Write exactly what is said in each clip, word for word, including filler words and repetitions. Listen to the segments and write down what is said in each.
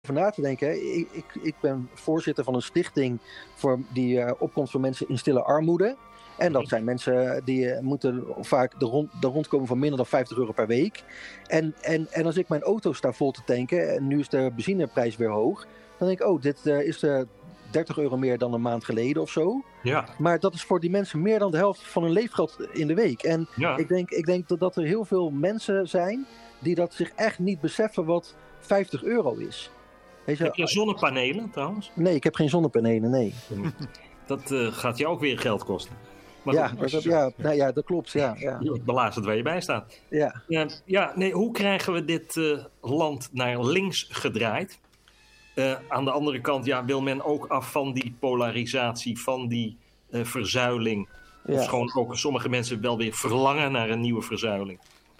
over na te denken. Hè. Ik, ik, ik ben voorzitter van een stichting voor, die uh, opkomt voor mensen in stille armoede. En dat zijn mensen die uh, moeten vaak de, rond, de rondkomen van minder dan vijftig euro per week. En, en, en als ik mijn auto sta vol te tanken, en nu is de benzineprijs weer hoog, dan denk ik, oh, dit uh, is uh, dertig euro meer dan een maand geleden of zo. Ja. Maar dat is voor die mensen meer dan de helft van hun leefgeld in de week. En ja. ik denk, ik denk dat, dat er heel veel mensen zijn die dat zich echt niet beseffen wat vijftig euro is. Weet je, heb je zonnepanelen trouwens? Nee, ik heb geen zonnepanelen, nee. Dat uh, gaat je ook weer geld kosten. Maar ja, dat, dat, dat, ja, nou ja, dat klopt. Ja, ja. Je belazert waar je bij staat. Ja. Ja, ja, nee, hoe krijgen we dit uh, land naar links gedraaid? Uh, aan de andere kant ja, wil men ook af van die polarisatie, van die uh, verzuiling. Ja. Of gewoon ook sommige mensen wel weer verlangen naar een nieuwe verzuiling.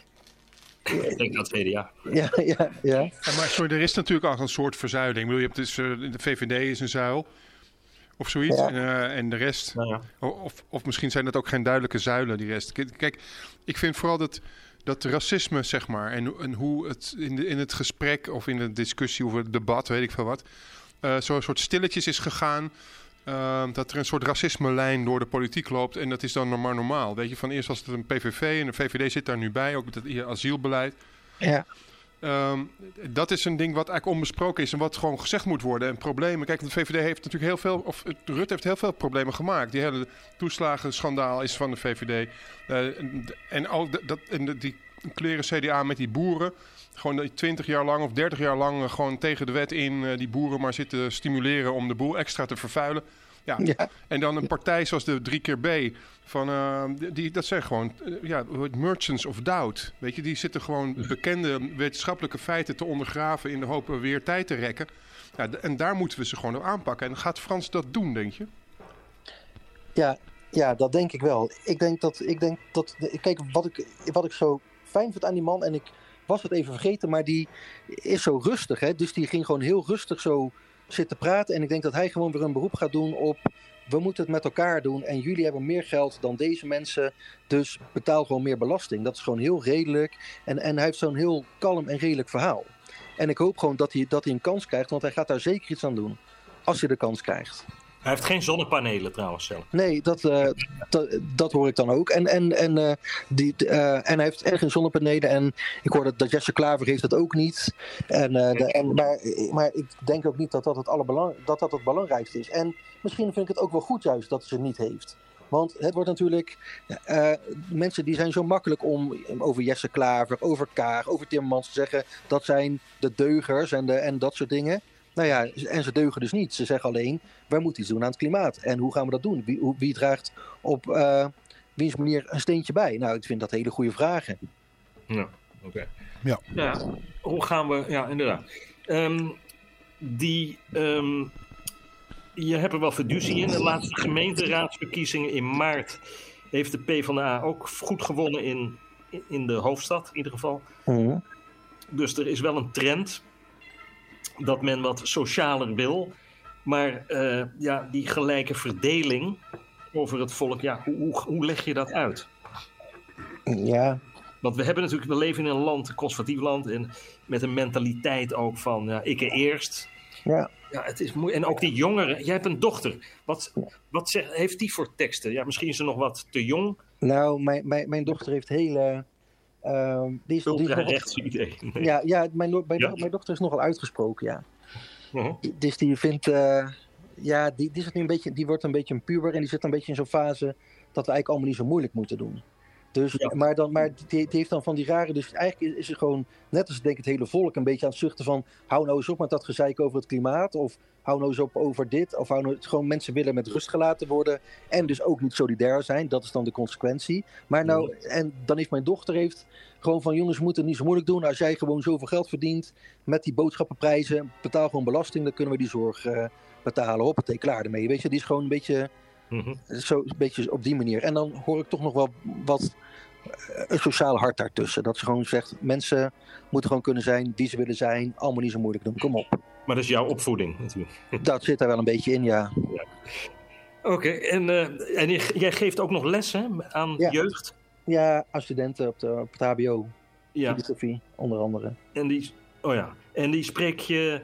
Ik denk dat het C D A. Ja, ja, ja. ja maar sorry, er is natuurlijk al een soort verzuiling. Ik bedoel, je hebt dus, uh, de V V D is een zuil. Of zoiets. Ja. En, uh, en de rest. Nou ja. of, of misschien zijn dat ook geen duidelijke zuilen, die rest. Kijk, ik vind vooral dat, dat racisme, zeg maar. En, en hoe het in, de, in het gesprek of in de discussie of het debat, weet ik veel wat. Uh, Zo'n soort stilletjes is gegaan. Uh, dat er een soort racisme-lijn door de politiek loopt. En dat is dan maar normaal. Weet je, van eerst was het een P V V en de V V D zit daar nu bij. Ook met het asielbeleid. Ja. Um, dat is een ding wat eigenlijk onbesproken is en wat gewoon gezegd moet worden. En problemen, kijk, de V V D heeft natuurlijk heel veel, of Rutte heeft heel veel problemen gemaakt. Die hele toeslagenschandaal is van de V V D. Uh, en al dat, en die kleren C D A met die boeren. Gewoon twintig jaar lang of dertig jaar lang uh, gewoon tegen de wet in uh, die boeren maar zitten stimuleren om de boel extra te vervuilen. Ja. ja. En dan een partij zoals de drie keer B. Van, uh, die, dat zijn gewoon uh, ja, merchants of doubt. Weet je, die zitten gewoon bekende wetenschappelijke feiten te ondergraven in de hoop weer tijd te rekken. Ja, d- en daar moeten we ze gewoon op aanpakken. En gaat Frans dat doen, denk je? Ja, ja, dat denk ik wel. Ik denk dat, ik denk dat kijk, wat ik, wat ik zo fijn vind aan die man, en ik was het even vergeten, maar die is zo rustig. Hè? Dus die ging gewoon heel rustig zo zitten praten. En ik denk dat hij gewoon weer een beroep gaat doen op, we moeten het met elkaar doen en jullie hebben meer geld dan deze mensen, dus betaal gewoon meer belasting. Dat is gewoon heel redelijk. En, en hij heeft zo'n heel kalm en redelijk verhaal. En ik hoop gewoon dat hij, dat hij een kans krijgt, want hij gaat daar zeker iets aan doen. Als hij de kans krijgt. Hij heeft geen zonnepanelen trouwens zelf. Nee, dat, uh, dat, dat hoor ik dan ook. En, en, en, uh, die, uh, en hij heeft echt geen zonnepanelen. En ik hoor dat, dat Jesse Klaver heeft dat ook niet. En, uh, de, en, maar, maar ik denk ook niet dat dat het, allerbelang, dat dat het belangrijkste is. En misschien vind ik het ook wel goed juist dat ze het niet heeft. Want het wordt natuurlijk, uh, mensen die zijn zo makkelijk om over Jesse Klaver, over Kaag, over Timmermans te zeggen, dat zijn de deugers en, de, en dat soort dingen. Nou ja, en ze deugen dus niet. Ze zeggen alleen, wij moeten iets doen aan het klimaat. En hoe gaan we dat doen? Wie, hoe, wie draagt op uh, wiens manier een steentje bij? Nou, ik vind dat hele goede vragen. Ja, oké. Okay. Ja. ja. Hoe gaan we... Ja, inderdaad. Um, die... Um, je hebt er wel fiducie in. De laatste gemeenteraadsverkiezingen in maart heeft de PvdA ook goed gewonnen in, in de hoofdstad, in ieder geval. Mm-hmm. Dus er is wel een trend dat men wat socialer wil. Maar uh, ja, die gelijke verdeling over het volk, ja, hoe, hoe, hoe leg je dat uit? Ja. Want we hebben natuurlijk, we leven in een land, een conservatief land, en met een mentaliteit ook van, ja, ik eerst. Ja. Ja, het is moeilijk. En ook die jongeren, jij hebt een dochter. Wat, wat zeg, heeft die voor teksten? Ja, misschien is ze nog wat te jong. Nou, mijn, mijn, mijn dochter heeft hele... Uh, die is, die is rechtse idee. Nee. Ja, ja, mijn, do- mijn, ja. Do- mijn dochter is nogal uitgesproken, ja. Uh-huh. Dus die vindt... Uh, ja, die, die, zit nu een beetje, die wordt een beetje een puber en die zit een beetje in zo'n fase dat we eigenlijk allemaal niet zo moeilijk moeten doen. Dus, ja. Maar, dan, maar die, die heeft dan van die rare... Dus eigenlijk is ze gewoon, net als denk ik het hele volk, een beetje aan het zuchten van, hou nou eens op met dat gezeik over het klimaat, of hou nou eens op over dit, of hou nou... Gewoon mensen willen met rust gelaten worden en dus ook niet solidair zijn. Dat is dan de consequentie. Maar nou, en dan heeft mijn dochter heeft gewoon van, jongens, we moeten het niet zo moeilijk doen. Als jij gewoon zoveel geld verdient met die boodschappenprijzen, betaal gewoon belasting, dan kunnen we die zorg uh, betalen. Hoppatee, klaar ermee. Weet je, die is gewoon een beetje... Mm-hmm. Zo een beetje op die manier. En dan hoor ik toch nog wel wat uh, een sociaal hart daartussen. Dat ze gewoon zegt, mensen moeten gewoon kunnen zijn wie ze willen zijn. Allemaal niet zo moeilijk doen. Kom op. Maar dat is jouw opvoeding natuurlijk. Dat zit daar wel een beetje in, ja. ja. Oké, okay, en, uh, en jij geeft ook nog les hè, aan ja. jeugd? Ja, aan studenten op, de, op het H B O. Ja. Filosofie, onder andere. En die, oh ja. En die spreek je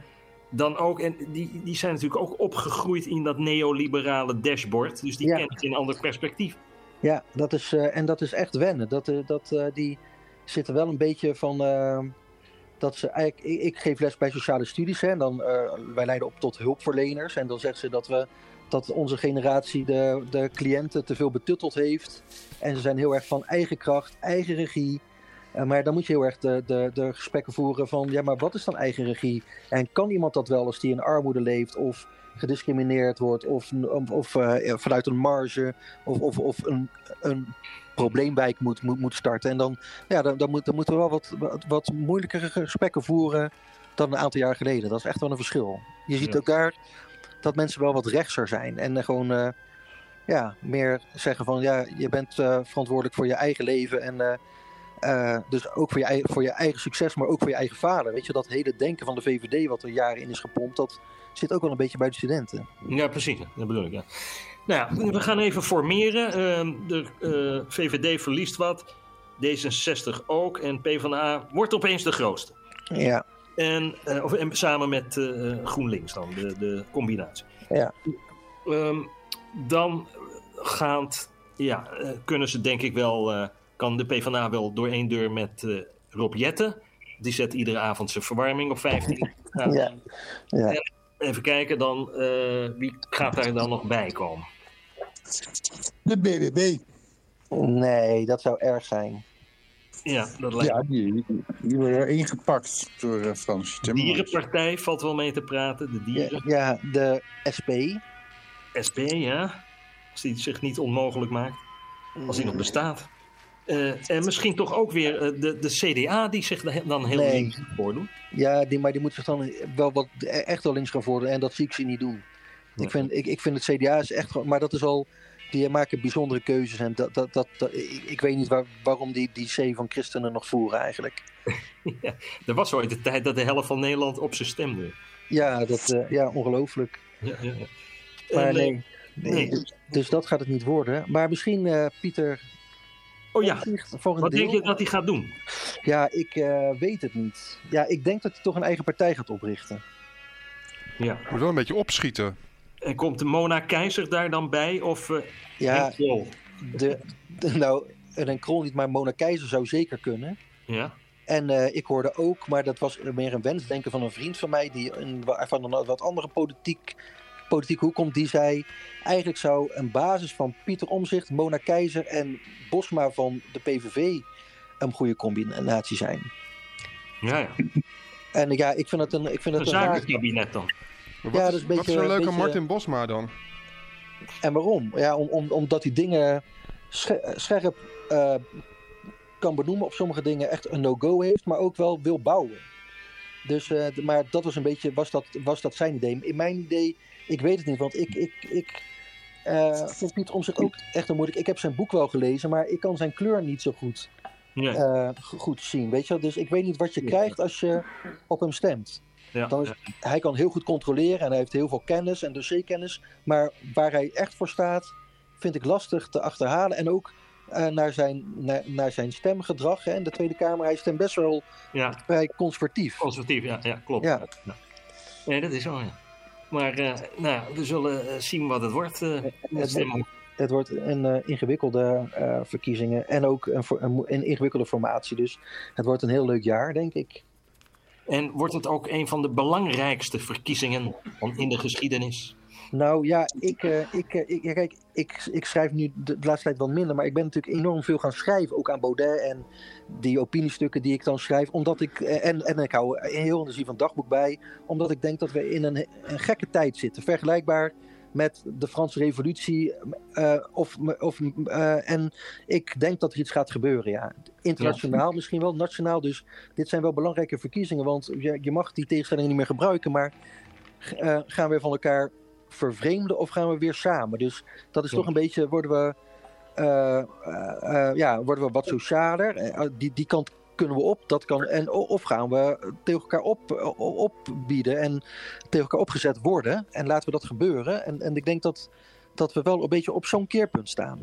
dan ook, en die, die zijn natuurlijk ook opgegroeid in dat neoliberale dashboard. Dus die ja. kennen het in een ander perspectief. Ja, dat is, uh, en dat is echt wennen. Dat, uh, dat, uh, die zitten wel een beetje van... Uh, dat ze eigenlijk, ik, ik geef les bij sociale studies. Hè, en dan, uh, wij leiden op tot hulpverleners. En dan zeggen ze dat, we, dat onze generatie de, de cliënten te veel betutteld heeft. En ze zijn heel erg van eigen kracht, eigen regie. Uh, maar dan moet je heel erg de, de, de gesprekken voeren van... ja, maar wat is dan eigen regie? En kan iemand dat wel als die in armoede leeft... of gediscrimineerd wordt... of, of uh, vanuit een marge... of, of, of een, een probleemwijk moet, moet, moet starten. En dan, ja, dan, dan, moet, dan moeten we wel wat, wat, wat moeilijkere gesprekken voeren... dan een aantal jaar geleden. Dat is echt wel een verschil. Je ziet ja. ook daar dat mensen wel wat rechtser zijn. En uh, gewoon uh, ja, meer zeggen van... ja, je bent uh, verantwoordelijk voor je eigen leven... en uh, Uh, dus ook voor je, eigen, voor je eigen succes, maar ook voor je eigen vader. Weet je, dat hele denken van de V V D wat er jaren in is gepompt, dat zit ook wel een beetje bij de studenten. Ja, precies. Dat bedoel ik, ja. Nou ja, we gaan even formeren. Uh, de uh, V V D verliest wat, D zesenzestig ook en PvdA wordt opeens de grootste. Ja. En, uh, of, en samen met uh, GroenLinks dan, de, de combinatie. Ja. Um, dan gaat, ja, uh, kunnen ze denk ik wel... Uh, kan de PvdA wel door één deur met uh, Rob Jetten. Die zet iedere avond zijn verwarming op vijftien. Nou, ja. Ja. En even kijken dan, uh, wie gaat daar dan nog bij komen? De B B B. Nee, dat zou erg zijn. Ja, dat lijkt ja die, die worden ingepakt door uh, Frans De Dierenpartij valt wel mee te praten. De dieren. Ja, ja, de S P. S P, ja. Als die zich niet onmogelijk maakt. Als die nog bestaat. Uh, en misschien toch ook weer uh, de, de C D A die zich dan heel nee. links voordoen. Ja, die, maar die moet zich dan wel wat, echt wel links gaan voordoen. En dat zie ik ze niet doen. Ja. Ik, vind, ik, ik vind het C D A is echt... Maar dat is al... Die maken bijzondere keuzes. En dat, dat, dat, dat, ik, ik weet niet waar, waarom die, die C van christenen nog voeren eigenlijk. Ja, er was ooit de tijd dat de helft van Nederland op ze stemde. Ja, dat, uh, ja ongelooflijk. Ja, ja, ja. Maar uh, nee. nee, nee. Dus, dus dat gaat het niet worden. Maar misschien, uh, Pieter... Oh ja, wat deel. denk je dat hij gaat doen? Ja, ik uh, weet het niet. Ja, ik denk dat hij toch een eigen partij gaat oprichten. Ja. Moet wel een beetje opschieten. En komt Mona Keizer daar dan bij? Of uh, ja, de, de, nou, Henk Krol niet, maar Mona Keizer zou zeker kunnen. Ja. En uh, ik hoorde ook, maar dat was meer een wensdenken van een vriend van mij... die een, van een wat andere politiek... politieke hoek komt, die zei... eigenlijk zou een basis van Pieter Omtzigt, Mona Keizer en Bosma van de P V V... een goede combinatie zijn. Ja, ja. En ja, ik vind het een... Ik vind het een zakenkabinet dan. Wat, ja, is, is, wat is er leuk aan Martin Bosma dan? En waarom? Ja, om, om, omdat hij dingen scherp uh, kan benoemen, op sommige dingen echt een no-go heeft... maar ook wel wil bouwen. Dus, uh, maar dat was een beetje... Was dat, was dat zijn idee? In mijn idee... Ik weet het niet, want ik, ik, ik uh, vind Pieter Omtzigt ook echt een moeilijk... Ik heb zijn boek wel gelezen, maar ik kan zijn kleur niet zo goed, nee. uh, goed zien. Weet je? Dus ik weet niet wat je krijgt als je op hem stemt. Ja, Dan is, ja. Hij kan heel goed controleren en hij heeft heel veel kennis en dossierkennis. Maar waar hij echt voor staat, vind ik lastig te achterhalen. En ook uh, naar, zijn, naar, naar zijn stemgedrag hè, in de Tweede Kamer. Hij stemt best wel ja. vrij conservatief. Conservatief, ja, ja klopt. Ja. Ja. Nee, dat is zo, ja. Maar uh, nou, we zullen zien wat het wordt. Uh, het, het, het wordt een uh, ingewikkelde uh, verkiezingen en ook een, een, een ingewikkelde formatie. Dus het wordt een heel leuk jaar, denk ik. En wordt het ook een van de belangrijkste verkiezingen in de geschiedenis? Nou ja, ik, uh, ik, uh, ik, kijk, ik, ik schrijf nu de, de laatste tijd wat minder, maar ik ben natuurlijk enorm veel gaan schrijven, ook aan Baudet en die opiniestukken die ik dan schrijf, omdat ik, en, en ik hou een heel intensief een dagboek bij, omdat ik denk dat we in een, een gekke tijd zitten, vergelijkbaar met de Franse Revolutie, uh, of, of, uh, en ik denk dat er iets gaat gebeuren, ja. Internationaal ja. misschien wel, nationaal, dus dit zijn wel belangrijke verkiezingen, want je, je mag die tegenstellingen niet meer gebruiken, maar uh, gaan we van elkaar vervreemden of gaan we weer samen? Dus dat is ja. toch een beetje, worden we, uh, uh, uh, ja, worden we wat socialer. Uh, die, die kant kunnen we op. Dat kan, en, of gaan we tegen elkaar op, opbieden en tegen elkaar opgezet worden. En laten we dat gebeuren. En, en ik denk dat, dat we wel een beetje op zo'n keerpunt staan.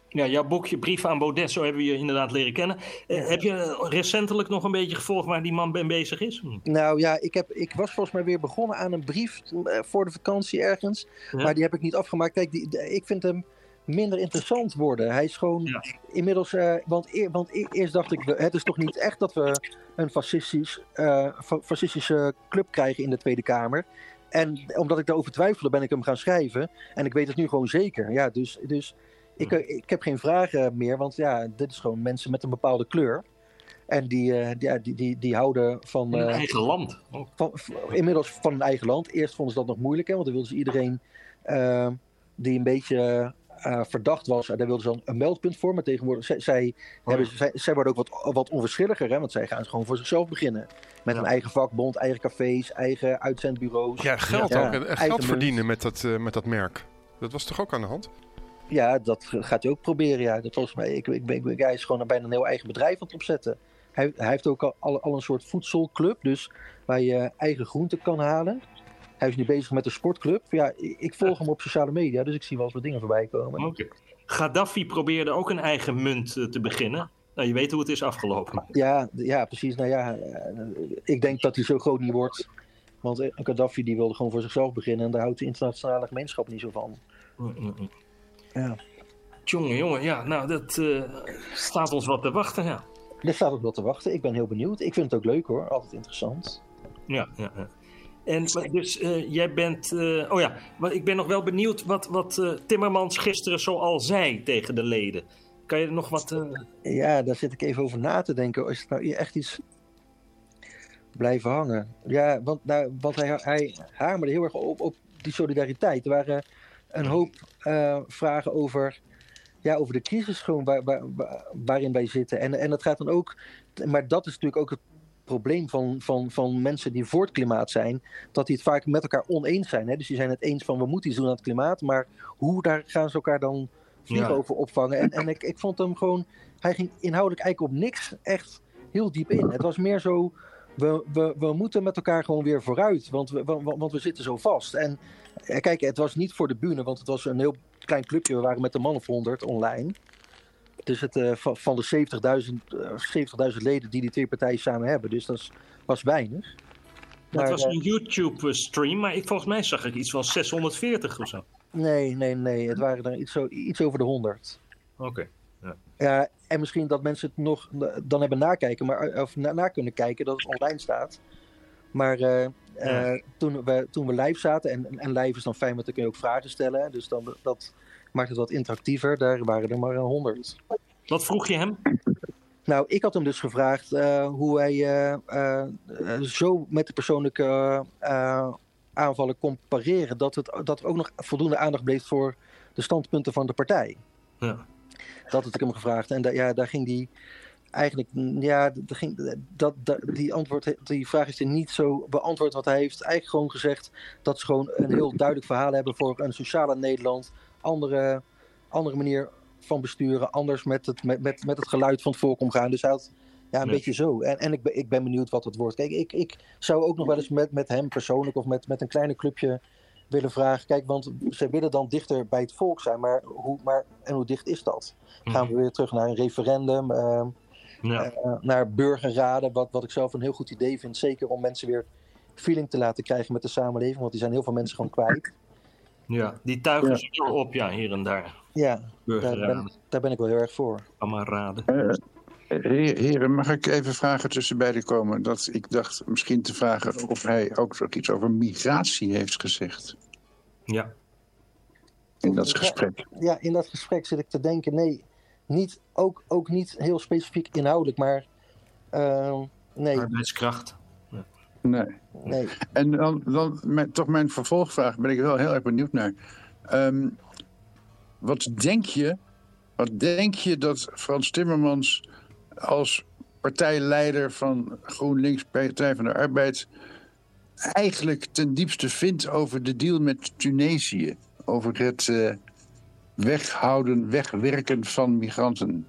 Ja, jouw boekje Brief aan Baudet, zo hebben we je inderdaad leren kennen. Uh, heb je recentelijk nog een beetje gevolgd waar die man mee bezig is? Hm. Nou ja, ik, heb, ik was volgens mij weer begonnen aan een brief uh, voor de vakantie ergens. Ja. Maar die heb ik niet afgemaakt. Kijk, die, die, ik vind hem minder interessant worden. Hij is gewoon ja. inmiddels... Uh, want, eer, want e- eerst dacht ik, het is toch niet echt dat we een fascistisch, uh, fa- fascistische club krijgen in de Tweede Kamer. En omdat ik daarover twijfelde, ben ik hem gaan schrijven. En ik weet het nu gewoon zeker. Ja, dus... dus Ik, ik heb geen vragen meer, want ja, dit is gewoon mensen met een bepaalde kleur. En die, uh, die, die, die, die houden van... Uh, een eigen land. Oh. Van, van, inmiddels van een eigen land. Eerst vonden ze dat nog moeilijk, hè, want dan wilden ze iedereen uh, die een beetje uh, verdacht was, daar wilden ze dan een meldpunt voor. Maar tegenwoordig, zij, zij, oh. hebben, zij, zij worden ook wat, wat onverschilliger, hè, want zij gaan gewoon voor zichzelf beginnen. Met ja. een eigen vakbond, eigen cafés, eigen uitzendbureaus. Ja, geld ja, ook. En geld verdienen met dat, uh, met dat merk. Dat was toch ook aan de hand? Ja, dat gaat hij ook proberen. Ja. Dat volgens mij, ik, ik, ik, ik, hij is gewoon bijna een heel eigen bedrijf aan het opzetten. Hij, hij heeft ook al, al, al een soort voedselclub, dus waar je eigen groenten kan halen. Hij is nu bezig met een sportclub. Ja, ik volg hem op sociale media, dus ik zie wel eens wat dingen voorbij komen. Okay. Gaddafi probeerde ook een eigen munt uh, te beginnen. Nou, je weet hoe het is afgelopen. Ja, ja, precies. Nou ja, ik denk dat hij zo groot niet wordt. Want Gaddafi die wilde gewoon voor zichzelf beginnen en daar houdt de internationale gemeenschap niet zo van. Mm-mm. Ja. Jongen, jongen, ja, nou, dat uh, staat ons wat te wachten, ja. Dat staat ook wat te wachten. Ik ben heel benieuwd. Ik vind het ook leuk, hoor. Altijd interessant. Ja, ja, ja. En dus uh, jij bent... Uh, oh ja, maar ik ben nog wel benieuwd wat, wat uh, Timmermans gisteren zoal zei tegen de leden. Kan je er nog wat... Uh... Ja, daar zit ik even over na te denken. Is het nou echt iets blijven hangen? Ja, want, nou, want hij, hij hamerde heel erg op, op die solidariteit. Er waren een hoop uh, vragen over, ja, over de crisis gewoon waar, waar, waarin wij zitten. En, en dat gaat dan ook... Maar dat is natuurlijk ook het probleem van, van, van mensen die voor het klimaat zijn. Dat die het vaak met elkaar oneens zijn. Hè? Dus die zijn het eens van we moeten iets doen aan het klimaat. Maar hoe, daar gaan ze elkaar dan vliegen ja. over opvangen. En, en ik, ik vond hem gewoon... Hij ging inhoudelijk eigenlijk op niks echt heel diep in. Het was meer zo... We, we, we moeten met elkaar gewoon weer vooruit. Want we, want, want we zitten zo vast. En kijk, het was niet voor de bühne. Want het was een heel klein clubje. We waren met een man of honderd online. Dus het, uh, van, van de zeventigduizend leden die die twee partijen samen hebben. Dus dat is, was weinig. Dat maar, was een uh, YouTube-stream. Maar ik, volgens mij zag ik iets van zeshonderdveertig of zo. Nee, nee, nee. Het waren er iets, zo, iets over de honderd. Oké. Okay. Ja. Ja, en misschien dat mensen het nog dan hebben nakijken, maar, of na, na kunnen kijken dat het online staat. Maar uh, ja. uh, toen, we, toen we live zaten, en, en live is dan fijn, want dan kun je ook vragen stellen. Dus dan, dat maakt het wat interactiever. Daar waren er maar honderd. Wat vroeg je hem? Nou, ik had hem dus gevraagd uh, hoe hij uh, uh, uh, zo met de persoonlijke uh, aanvallen kon pareren. Dat, het, dat er ook nog voldoende aandacht bleef voor de standpunten van de partij. Ja. Dat had ik hem gevraagd. En da, ja, daar ging die eigenlijk... Ja, dat ging, dat, dat, die, antwoord, die vraag is er niet zo beantwoord. Want hij heeft eigenlijk gewoon gezegd dat ze gewoon een heel duidelijk verhaal hebben voor een sociale Nederland. Andere, andere manier van besturen. Anders met het, met, met, met het geluid van het volk omgaan. Dus hij had ja, een ja. beetje zo. En, en ik, ben, ik ben benieuwd wat het wordt. Kijk, ik, ik zou ook nog wel eens met, met hem persoonlijk of met, met een kleine clubje willen vragen. Kijk, want ze willen dan dichter bij het volk zijn. Maar hoe, maar, en hoe dicht is dat? Gaan we weer terug naar een referendum? Uh, ja. uh, naar burgerraden? Wat, wat ik zelf een heel goed idee vind. Zeker om mensen weer feeling te laten krijgen met de samenleving. Want die zijn heel veel mensen gewoon kwijt. Ja, die tuigen ze ja. op, ja, hier en daar. Ja, daar ben, daar ben ik wel heel erg voor. Kameraden. Uh, heren, mag ik even vragen tussen beiden komen? Dat ik dacht misschien te vragen of hij ook nog iets over migratie heeft gezegd. Ja. In dat gesprek. Ja, in dat gesprek zit ik te denken, nee, niet, ook, ook niet heel specifiek inhoudelijk, maar uh, nee. Arbeidskracht. Ja. Nee. nee. En dan, dan mijn, toch mijn vervolgvraag, ben ik wel heel erg benieuwd naar. Um, wat denk je, wat denk je dat Frans Timmermans als partijleider van GroenLinks, Partij van de Arbeid, eigenlijk ten diepste vindt over de deal met Tunesië? Over het uh, weghouden, wegwerken van migranten.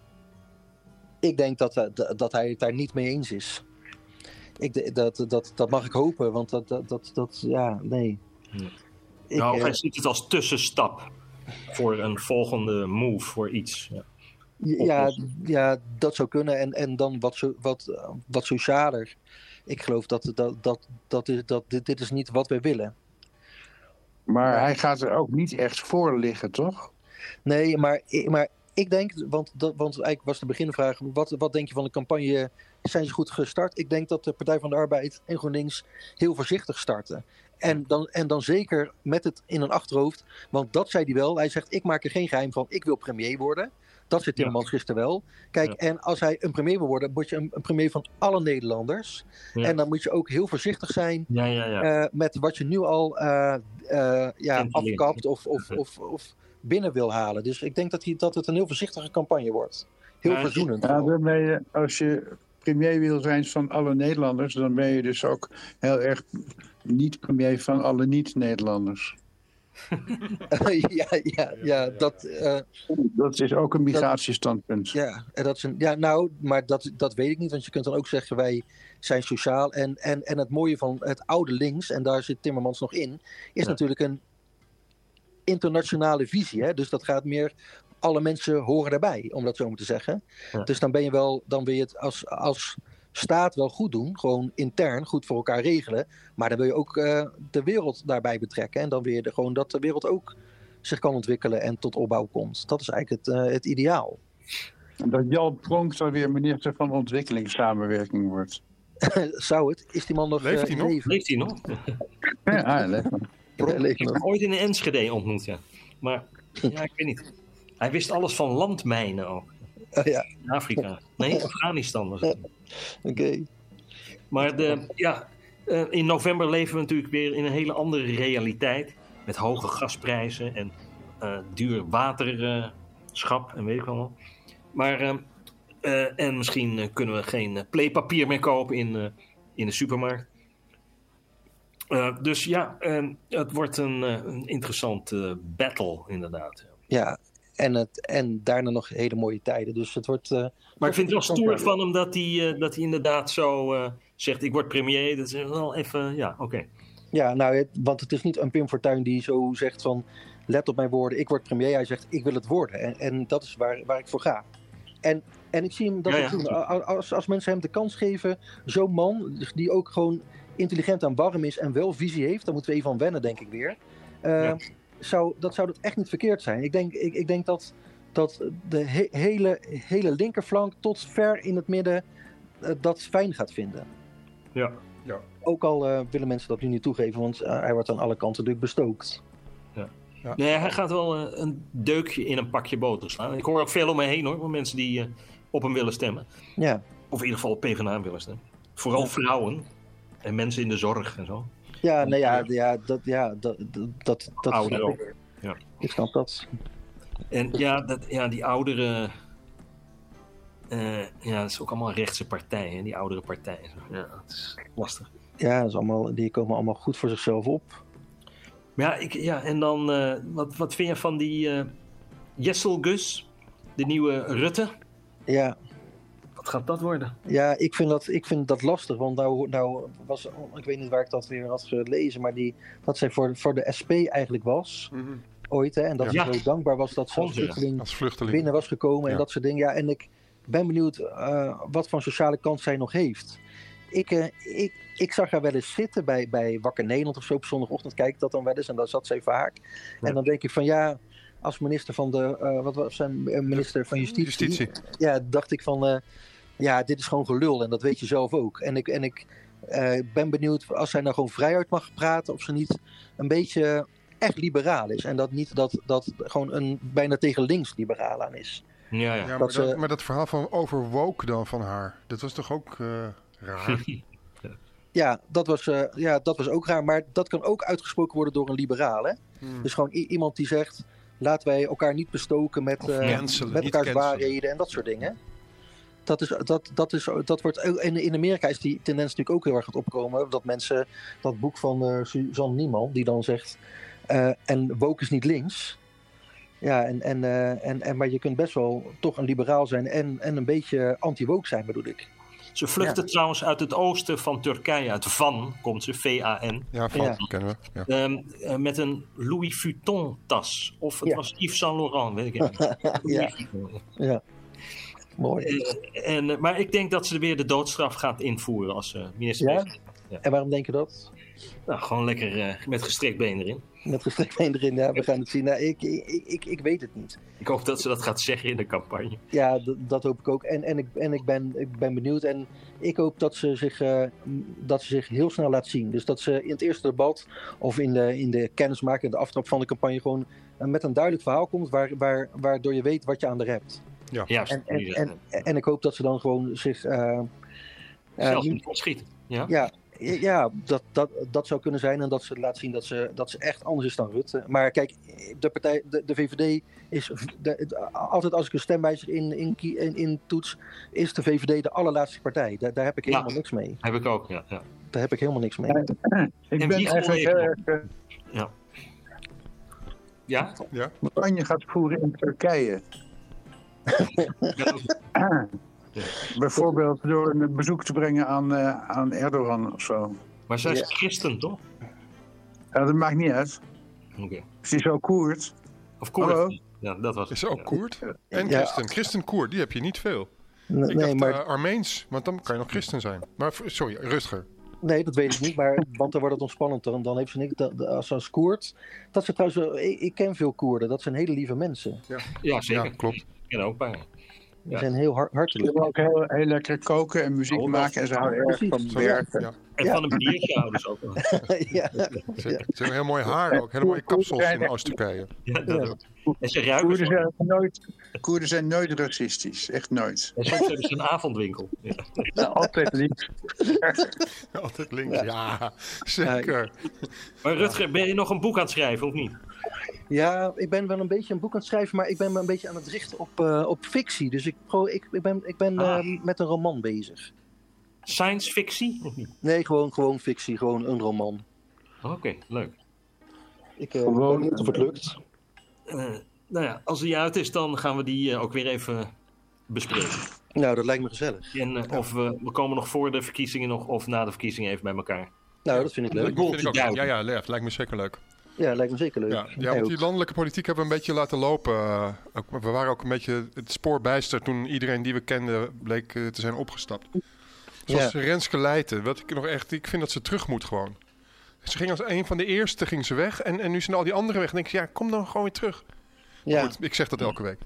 Ik denk dat, uh, dat hij het daar niet mee eens is. Ik, dat, dat, dat mag ik hopen, want dat, dat, dat, dat ja, nee. Ja. Nou, ik, hij uh, ziet het als tussenstap. voor een volgende move, voor iets. Ja, ja, ja dat zou kunnen. En, en dan wat, so, wat, wat socialer. Ik geloof dat, dat, dat, dat, is, dat dit, dit is niet wat wij willen. Maar hij gaat er ook niet echt voor liggen, toch? Nee, maar, maar ik denk, want, dat, want eigenlijk was de beginvraag, wat, wat denk je van de campagne, zijn ze goed gestart? Ik denk dat de Partij van de Arbeid en GroenLinks heel voorzichtig starten. En dan, en dan zeker met het in een achterhoofd, want dat zei hij wel. Hij zegt, ik maak er geen geheim van, ik wil premier worden. Dat zei Timmermans ja. gisteren wel. Kijk, ja. en als hij een premier wil worden, word je een, een premier van alle Nederlanders. Ja. En dan moet je ook heel voorzichtig zijn ja, ja, ja. Uh, met wat je nu al uh, uh, ja, afkapt of, of, of, of binnen wil halen. Dus ik denk dat, hij, dat het een heel voorzichtige campagne wordt. Heel ja, verzoenend. Ja, dan ben je, als je premier wil zijn van alle Nederlanders, dan ben je dus ook heel erg niet premier van alle niet-Nederlanders. ja, ja, ja, dat... Uh, dat is ook een migratiestandpunt. Ja, en dat is een, ja, nou, maar dat, dat weet ik niet. Want je kunt dan ook zeggen, wij zijn sociaal. En, en, en het mooie van het oude links, en daar zit Timmermans nog in, is ja. natuurlijk een internationale visie. Hè? Dus dat gaat meer, alle mensen horen daarbij, om dat zo maar te zeggen. Ja. Dus dan ben je wel, dan wil je het als, als staat wel goed doen. Gewoon intern goed voor elkaar regelen. Maar dan wil je ook uh, de wereld daarbij betrekken. En dan wil je de, gewoon dat de wereld ook zich kan ontwikkelen en tot opbouw komt. Dat is eigenlijk het, uh, het ideaal. En dat Jan Pronk dan weer minister van Ontwikkelingssamenwerking wordt. Zou het? Is die man nog leeft hij uh, nog? leven? Leeft hij nog? Ja, hij leeft nog. Ik heb hem ooit in Enschede ontmoet, ja. Maar ja, ik weet niet. Hij wist alles van landmijnen ook. Oh, ja. In Afrika. Nee, Afghanistan was het. Oké. Okay. Maar de, ja, uh, in november leven we natuurlijk weer in een hele andere realiteit. Met hoge gasprijzen en uh, duur waterschap uh, en weet ik wel. Maar, uh, uh, en misschien uh, kunnen we geen uh, playpapier meer kopen in, uh, in de supermarkt. Uh, dus ja, uh, het wordt een, uh, een interessante uh, battle inderdaad. Ja, en, het, en daarna nog hele mooie tijden. Dus het wordt... Uh, maar ik vind het wel stoer van hem dat hij, uh, dat hij inderdaad zo uh, zegt, ik word premier. Dat is wel even, uh, ja, oké. Okay. Ja, nou, het, want het is niet een Pim Fortuyn die zo zegt van, let op mijn woorden, ik word premier. Hij zegt, ik wil het worden. En, en dat is waar, waar ik voor ga. En, en ik zie hem dat ja, ja. doen. Als, als mensen hem de kans geven, zo'n man die ook gewoon intelligent en warm is en wel visie heeft, daar moeten we even aan wennen, denk ik weer. Uh, ja. zou, dat zou dat echt niet verkeerd zijn. Ik denk, ik, ik denk dat, dat de he, hele, hele linkerflank tot ver in het midden uh, dat fijn gaat vinden. Ja. Ja. Ook al uh, willen mensen dat nu niet toegeven, want uh, hij wordt aan alle kanten natuurlijk bestookt. Ja. Ja. Nee, hij gaat wel uh, een deukje in een pakje boter slaan. Ik hoor ook veel om me heen hoor, van mensen die uh, op hem willen stemmen. Ja. Of in ieder geval op PvdA willen stemmen. Vooral ja. vrouwen en mensen in de zorg en zo. Ja, nee, ja, ja, dat, ja, dat, dat, dat ouderen ook. Ja. Ik snap dat. En ja, dat, ja die oudere... Uh, ja, dat is ook allemaal rechtse partijen, die oudere partijen. Ja, dat is lastig. Ja, dat is allemaal, die komen allemaal goed voor zichzelf op. Ja, ik, ja en dan, uh, wat, wat vind je van die uh, Jessel Gus, de nieuwe Rutte? Ja. Wat gaat dat worden? Ja, ik vind dat, ik vind dat lastig, want nou, nou was, ik weet niet waar ik dat weer had gelezen, maar die, dat zij voor, voor de S P eigenlijk was, mm-hmm. ooit, hè, en dat ja. ze zo dankbaar was dat ze als vluchteling, als vluchteling binnen was gekomen ja. en dat soort dingen. Ja, en ik ben benieuwd uh, wat voor sociale kant zij nog heeft. Ik, uh, ik, ik zag haar wel eens zitten bij, bij Wakker Nederland of zo. Op zondagochtend kijk ik dat dan wel eens. En daar zat zij vaak. Ja. En dan denk ik van ja, als minister van de... Uh, wat was zijn minister van Justitie? Justitie. Ja, dacht ik van... Uh, ja, dit is gewoon gelul. En dat weet je zelf ook. En ik, en ik uh, ben benieuwd als zij nou gewoon vrijuit mag praten. Of ze niet een beetje echt liberaal is. En dat niet dat, dat gewoon een bijna tegen links liberaal aan is. Ja, ja. ja maar, dat dat, ze, maar dat verhaal van over woke dan van haar. Dat was toch ook... Uh... raar. Ja, dat was, uh, ja, dat was ook raar. Maar dat kan ook uitgesproken worden door een liberaal. Hè? Hmm. Dus gewoon i- iemand die zegt... laten wij elkaar niet bestoken met, uh, cancelen, met elkaars waarheden en dat soort dingen. Dat, is, dat, dat, is, dat wordt... In, in Amerika is die tendens natuurlijk ook heel erg aan het opkomen. Dat mensen... Dat boek van uh, Suzanne Niemann... die dan zegt... Uh, en woke is niet links... Ja, en, en, uh, en, en, maar je kunt best wel toch een liberaal zijn... en, en een beetje anti-woke zijn, bedoel ik. Ze vluchtte Ja. trouwens uit het oosten van Turkije. Uit Van komt ze, V A N. Ja, van, Ja. kennen we. Ja. Um, uh, met een Louis Vuitton tas. Of het Ja. was Yves Saint Laurent, weet ik niet. Ja. Ja, mooi. Uh, en, uh, maar ik denk dat ze weer de doodstraf gaat invoeren als uh, minister-president. Ja? En waarom denk je dat? Nou, gewoon lekker uh, met gestrekt been erin. Met gestrekt been erin, ja, we gaan het zien. Nou, ik, ik, ik, ik weet het niet. Ik hoop dat ze dat gaat zeggen in de campagne. Ja, d- dat hoop ik ook. En, en, ik, en ik, ben, ik ben benieuwd. En ik hoop dat ze, zich, uh, dat ze zich heel snel laat zien. Dus dat ze in het eerste debat of in de, in de kennismaking en de aftrap van de campagne gewoon uh, met een duidelijk verhaal komt waar, waar, waardoor je weet wat je aan de hebt. Ja. Juist. En, en, en, en ik hoop dat ze dan gewoon zich... Uh, uh, Zelf niet- niet opschieten. Ja? Ja, ja dat, dat, dat zou kunnen zijn. En dat ze laat zien dat ze, dat ze echt anders is dan Rutte. Maar kijk, de, partij, de, de V V D is... De, de- altijd als ik een stemwijzer in, in, in, in toets... is de V V D de allerlaatste partij. Daar, daar heb ik Ja. helemaal niks mee. Heb ik ook, ja. ja. Daar heb ik helemaal niks mee. Ik En ben wie eigenlijk gooien heel je erg Ja? Ja? campagne gaat voeren in Turkije. Bijvoorbeeld door een bezoek te brengen aan, uh, aan Erdogan of zo. Maar zij is Ja. christen, toch? Ja, dat maakt niet uit. Oké. Is hij zo Koerd? Of Koerd. Hallo? Ja, dat was Is er ook Koerd? En Ja. christen. Christen Koerd, die heb je niet veel. N- Ik nee, dacht maar, uh, Armeens, want dan kan je nog christen zijn. Maar v- sorry, Rutger. nee, dat weet ik niet. Maar, want dan wordt het ontspannender. En dan heeft ze niks... dat- dat- Als als Koerd... Dat ze trouwens... wel- Ik, ik ken veel Koerden. Dat zijn hele lieve mensen. Ja, zeker. Ja, klopt. Ik ken ook bij. Die Ja. zijn heel har- Ze hartelijk. willen ook heel, heel lekker koken en muziek Oh, maken. En ze houden erg precies. van Zo, werken. Ja. En Ja. van een biertje houden ze ook wel. ja. Ze, ze hebben heel mooi haar ook. Hele mooie kapsels in Oost-Turkije. Ja, dat Ja. ook. En ze ruiken Koerden zo. zijn, nooit, Koerden zijn nooit racistisch. Echt nooit. En soms hebben ze een avondwinkel. Ja. Nou, altijd lief. Altijd links. Ja, zeker. Maar Rutger, ben je nog een boek aan het schrijven of niet? Ja, ik ben wel een beetje een boek aan het schrijven, maar ik ben me een beetje aan het richten op, uh, op fictie. Dus ik, pro- ik, ik ben, ik ben Ah. uh, met een roman bezig. Science fictie of niet? Nee, gewoon, gewoon fictie, gewoon een roman. Oké, okay, leuk. Ik uh, Gewoon- ben benieuwd of het lukt. Uh, nou ja, als die uit is, dan gaan we die uh, ook weer even bespreken. Nou, dat lijkt me gezellig. En uh, of we, we komen nog voor de verkiezingen nog, of na de verkiezingen even bij elkaar. Nou, dat vind ik leuk. Dat vind ik ook. duiken. Ja, ja, leuk. Lijkt me zeker leuk. Ja, lijkt me zeker leuk. Ja, ja, Jij want ook. die landelijke politiek hebben we een beetje laten lopen. Uh, ook, we waren ook een beetje het spoor bijster toen iedereen die we kenden bleek uh, te zijn opgestapt. Zoals Ja. Renske Leijten. Wat ik nog echt, ik vind dat ze terug moet gewoon. Ze ging als een van de eerste ging ze weg en, en nu zijn al die anderen weg. En denk ik, ja, kom dan gewoon weer terug. Ja. Goed, ik zeg dat elke week.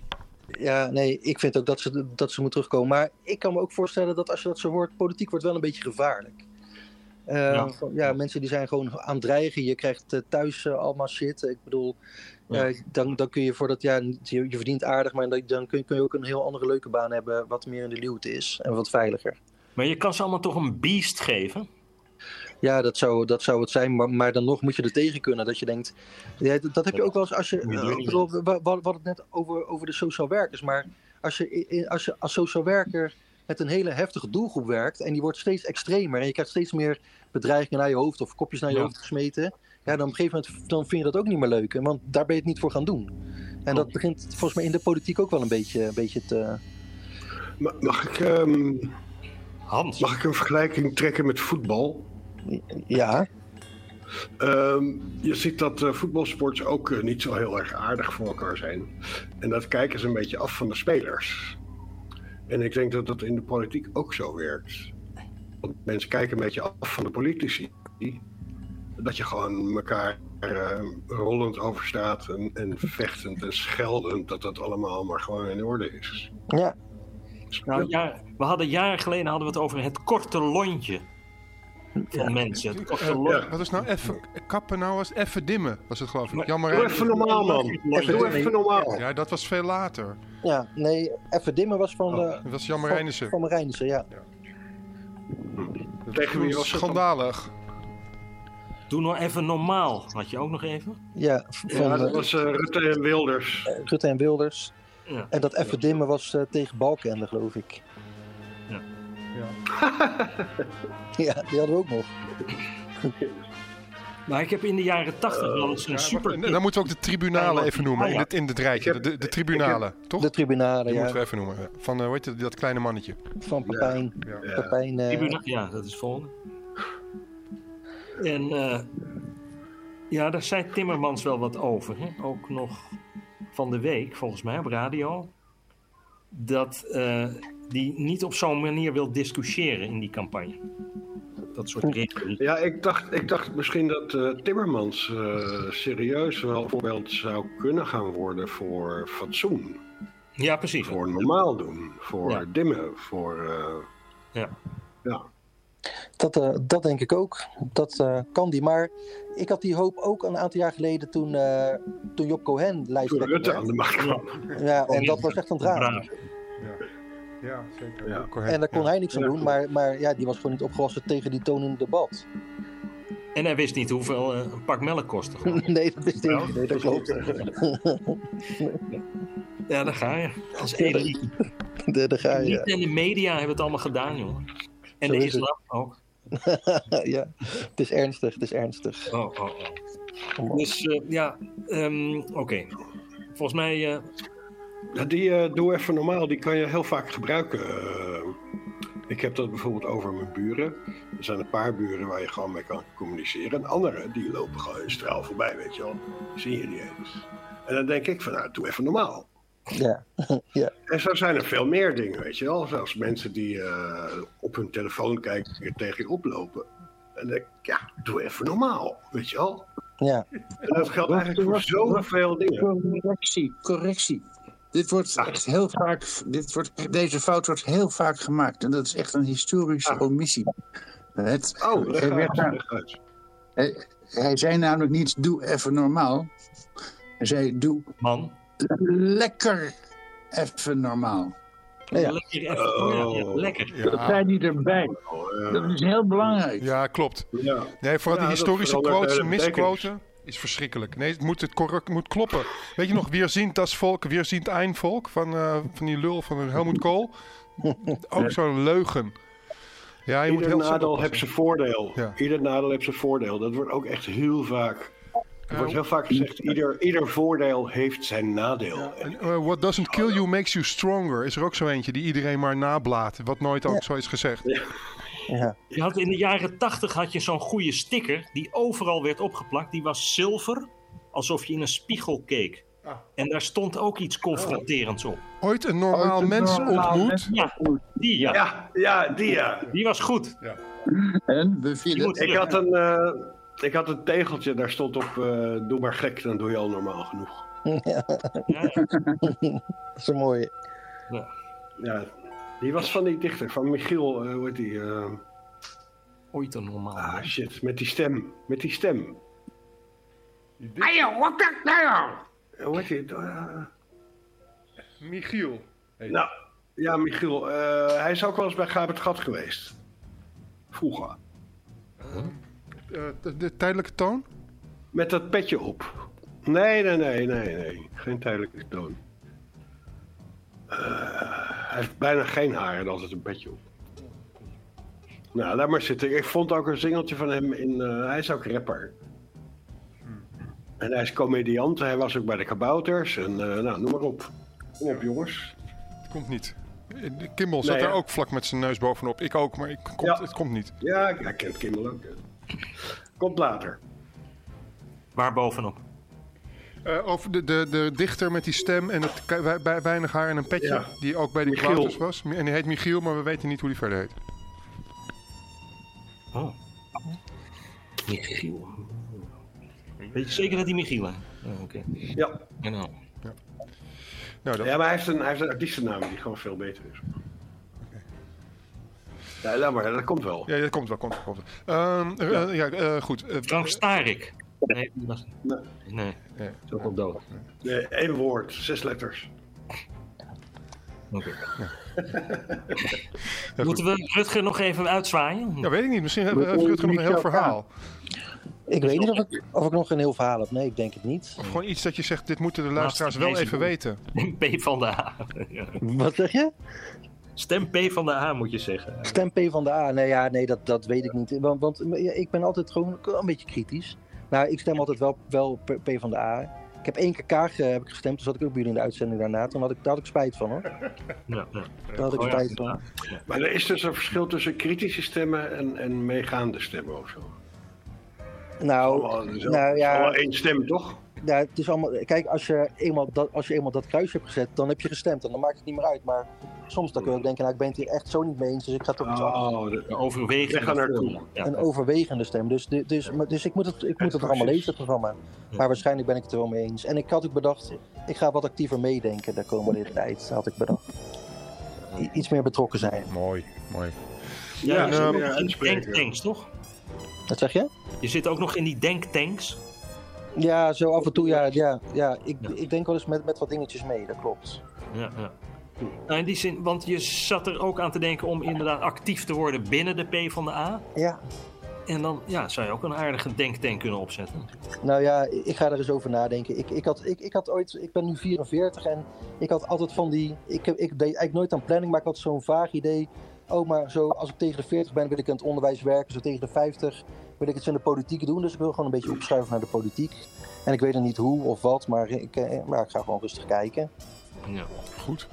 Ja, nee, ik vind ook dat ze, dat ze moet terugkomen. Maar ik kan me ook voorstellen dat als je dat zo hoort, politiek wordt wel een beetje gevaarlijk. Uh, Ja. van- ja, mensen die zijn gewoon aan het dreigen. Je krijgt uh, thuis uh, allemaal shit. Ik bedoel, Ja. uh, dan, dan kun je voor dat, ja, je, je verdient aardig, maar dan, dan kun, kun je ook een heel andere leuke baan hebben, wat meer in de luwte is en wat veiliger. Maar je kan ze allemaal toch een beest geven? Ja, dat zou, dat zou het zijn, maar, maar dan nog moet je er tegen kunnen. Dat je denkt, ja, dat, dat heb je ook wel eens als je, Moet je uh, doen. ik bedoel, we, we hadden het net over, over de social werkers, maar als je, i- als je als social werker met een hele heftige doelgroep werkt en die wordt steeds extremer en je krijgt steeds meer bedreigingen naar je hoofd of kopjes naar je Ja. hoofd gesmeten, ja, dan op een gegeven moment dan vind je dat ook niet meer leuk, hè, want daar ben je het niet voor gaan doen. En dat begint volgens mij in de politiek ook wel een beetje, een beetje te... Ma- Mag ik, ehm, Hans. mag ik een vergelijking trekken met voetbal? Ja, Ehm, je ziet dat uh, voetbalsports ook uh, niet zo heel erg aardig voor elkaar zijn. En dat kijken ze een beetje af van de spelers. En ik denk dat dat in de politiek ook zo werkt. Want mensen kijken een beetje af van de politici. Dat je gewoon elkaar uh, rollend over straat en, en vechtend en scheldend, dat dat allemaal maar gewoon in orde is. ja. Nou, ja, we hadden jaren geleden hadden we het over het korte lontje van mensen. Het korte Uh, lontje. Wat is nou even kappen nou was even dimmen was het geloof ik. Maar- Jammer. Doe even normaal, man. Doe even normaal. Ja, dat was veel later. Ja, nee, even dimmen was van, Oh, de, dat was Jammer van, Reinissen. van Marijnissen, ja. Tegen wie was het dan? Schandalig. Doe nou even normaal. Had je ook nog even? Ja, van Ja, dat eh, was uh, Rutte en Wilders. Rutte en Wilders. Ja. En dat even dimmen was uh, tegen Balkenende, geloof ik. Ja. Ja, die hadden we ook nog. Maar ik heb in de jaren tachtig wel eens een Ja, super... wacht, en dan moeten we ook de tribunalen even noemen. In het, in het rijtje. Ik heb- De, de tribunalen, toch? De tribunalen, Die ja. moeten we even noemen. Van, uh, hoe heet het, dat kleine mannetje. Van Pepijn. Ja. Ja. Pepijn eh, Tribuna- ja, dat is volgende. En uh, ja, daar zei Timmermans wel wat over. Hè? Ook nog van de week, volgens mij, op radio. Dat uh, die niet op zo'n manier wil discussiëren in die campagne. Dat soort retoriek. Ja, ik dacht, ik dacht misschien dat uh, Timmermans uh, serieus wel een voorbeeld zou kunnen gaan worden voor fatsoen. Ja, precies. Voor normaal doen, voor Ja. dimmen, voor... Uh, Ja. ja. Dat, uh, dat denk ik ook. Dat uh, kan die. Maar ik had die hoop ook een aantal jaar geleden toen, uh, toen Job Cohen Toen lijsttrekker Rutte werd. aan de macht kwam. Ja, en dat was echt een drama. Braaf. Ja, zeker. Ja. En daar kon Ja. hij niks aan Ja. doen, maar, maar ja, die was gewoon niet opgewassen tegen die toon in het debat. En hij wist niet hoeveel uh, een pak melk kostte. gewoon. Nee, dat is niet. Nee, dat klopt. Ja, daar ga je. Als elite. Daar daar ga je. En de media hebben het allemaal gedaan, jongen. En Zo de is het. islam ook. Ja, het is ernstig, het is ernstig. Oh, oh, oh. Dus uh, ja, um, oké. Okay. Volgens mij... Uh... Ja, die uh, doe even normaal, die kan je heel vaak gebruiken. Uh, ik heb dat bijvoorbeeld over mijn buren. Er zijn een paar buren waar je gewoon mee kan communiceren. En andere, die lopen gewoon een straal voorbij, weet je wel. Die zie je niet eens. En dan denk ik van, nou, doe even normaal. Ja. Ja. En zo zijn er veel meer dingen, weet je wel. Zelfs mensen die uh, op hun telefoon kijken tegen je oplopen. En dan denk ik, ja, doe even normaal, weet je wel. Ja. En dat geldt eigenlijk voor zoveel dingen. Correctie, correctie. Dit wordt echt heel vaak, dit wordt, deze fout wordt heel vaak gemaakt. En dat is echt een historische Ah. omissie. Het, Oh, leg hij, werd uit, daar- leg uit. hij, hij zei namelijk niet, doe even normaal. Hij zei, doe Man, lekker even normaal. Ja. lekker even. Oh, ja, ja, Oh. lekker. Dat Ja, zei hij erbij. Oh, ja. Dat is heel belangrijk. ja, klopt. Ja. Nee, vooral Ja, die dat historische verandert quotes de en hele betekenis. misquoten is verschrikkelijk. Nee, het moet, het correct, moet kloppen. Weet je nog, wir sind das Volk, wir sind ein Volk van, uh, van die lul van Helmut Kohl? Ook zo'n leugen. Ja, je moet Ieder heel snel nadeel oppassen. heeft zijn voordeel. Ja. Ieder nadeel heeft zijn voordeel. Dat wordt ook echt heel vaak. Er Uh, wordt heel vaak gezegd, ieder, ieder voordeel heeft zijn nadeel. En, uh, what doesn't kill you makes you stronger. Is er ook zo eentje die iedereen maar nablaat. Wat nooit ook Ja. zo is gezegd. Ja. Je had in de jaren tachtig had je zo'n goede sticker die overal werd opgeplakt. Die was zilver, alsof je in een spiegel keek. Ah. En daar stond ook iets confronterends op. Ooit een normaal Ooit een mens normaal ontmoet. mens Ja, die ja. Ja, ja, die ja. Die was goed. En we Die vielen... moet Ik terug. had een, uh, ik had een tegeltje, daar stond op, uh, doe maar gek, dan doe je al normaal genoeg. Ja, Ja, ja. dat is een mooie. Ja, die was van die dichter, van Michiel, uh, hoe heet die? Uh, Ooit een normaal. ah shit, met die stem, met die stem. Hoe heet die? Uh, Michiel. nou, ja, Michiel, uh, hij is ook wel eens bij Gaap het Gat geweest. Vroeger. Uh, de, de tijdelijke toon? Met dat petje op. Nee, nee, nee, nee, nee. Geen tijdelijke toon. Uh, hij heeft bijna geen haar en altijd een petje op. Nou, laat maar zitten. Ik vond ook een singeltje van hem in... Uh, hij is ook rapper. En hij is comediant. Hij was ook bij de Kabouters. En uh, nou, noem maar op. Kom op, jongens. Het komt niet. Kimmel zat Nee, er ja. ook vlak met zijn neus bovenop. Ik ook, maar ik, komt, Ja. het komt niet. Ja, hij kent Kimmel ook. Komt later. Waar bovenop? Uh, over de, de, de dichter met die stem en het ke- wij- bij- weinig haar en een petje. Ja. Die ook bij de Michiel. Klauters was. En die heet Michiel, maar we weten niet hoe die verder heet. Oh. Michiel. Weet je zeker dat hij Michiel is? Oh, oké. Ja. Genau. Nou, dat, Ja, maar hij heeft een, hij heeft een artiestennaam die gewoon veel beter is. Ja, laat maar, dat komt wel. ja, dat komt wel. Komt, wel, komt wel. Ehm, uh, ja, uh, goed. Uh, Frank Starik. Nee, die was... Nee. Nee, Nee. is ook al dood. Nee, één woord, zes letters. Oké. Ja, Moeten we Rutger nog even uitzwaaien? ja, weet ik niet. Misschien heeft heeft Rutger nog een heel verhaal. Ik weet niet of ik, of ik nog een heel verhaal heb. Nee, ik denk het niet. Of gewoon iets dat je zegt, dit moeten de luisteraars wel deze even boel. weten. P van de A. Ja. Wat zeg je? Stem P van de A moet je zeggen. Stem P van de A. Nee, ja, nee dat, dat weet ik niet. Want, want ja, ik ben altijd gewoon een beetje kritisch. Nou, ik stem altijd wel, wel PvdA. Ik heb één keer Kaag uh, heb ik gestemd, dus zat ik ook bij jullie in de uitzending daarna. Toen had ik, daar had ik spijt van, hoor. Ja, ja. Daar had ik Oh, spijt ja. van. Maar er is dus een verschil tussen kritische stemmen en, en meegaande stemmen of zo. Nou, Allemaal, dus nou al, ja, allemaal één stem, toch? ja, het is allemaal. Kijk, als je, eenmaal dat, als je eenmaal dat kruisje hebt gezet, dan heb je gestemd en dan maakt het niet meer uit. Maar soms dan kun je ook denken, nou, ik ben het hier echt zo niet mee eens, dus ik ga toch iets anders. Oh, de, Overwegend. Wij gaan naartoe. Ja. Een overwegende stem. Dus, dus, dus, dus ik moet het, ik moet het nog allemaal lezen, het programma. Maar waarschijnlijk ben ik het er wel mee eens. En ik had ook bedacht, ik ga wat actiever meedenken de komende tijd, had ik bedacht. I- iets meer betrokken zijn. Mooi, mooi. Ja, Ja, je zit en, ook uh, in die uitspreken. denktanks, toch? Wat zeg je? Je zit ook nog in die denktanks. Ja, zo af en toe, ja. ja, ja. Ik, Ja. ik denk wel eens met, met wat dingetjes mee, dat klopt. Ja, ja. Nou, in die zin, want je zat er ook aan te denken om inderdaad actief te worden binnen de PvdA. Ja, En dan ja, zou je ook een aardige denktank kunnen opzetten. nou ja, ik ga er eens over nadenken. Ik, ik, had, ik, ik had ooit, ik ben nu vierenveertig en ik had altijd van die, ik, heb- ik deed eigenlijk nooit aan planning, maar ik had zo'n vaag idee. Oh, maar zo, als ik tegen de veertig ben, wil ik in het onderwijs werken. Zo tegen de vijftig wil ik iets in de politiek doen. Dus ik wil gewoon een beetje opschuiven naar de politiek. En ik weet nog niet hoe of wat, maar ik, eh, maar ik ga gewoon rustig kijken. Ja, Goed.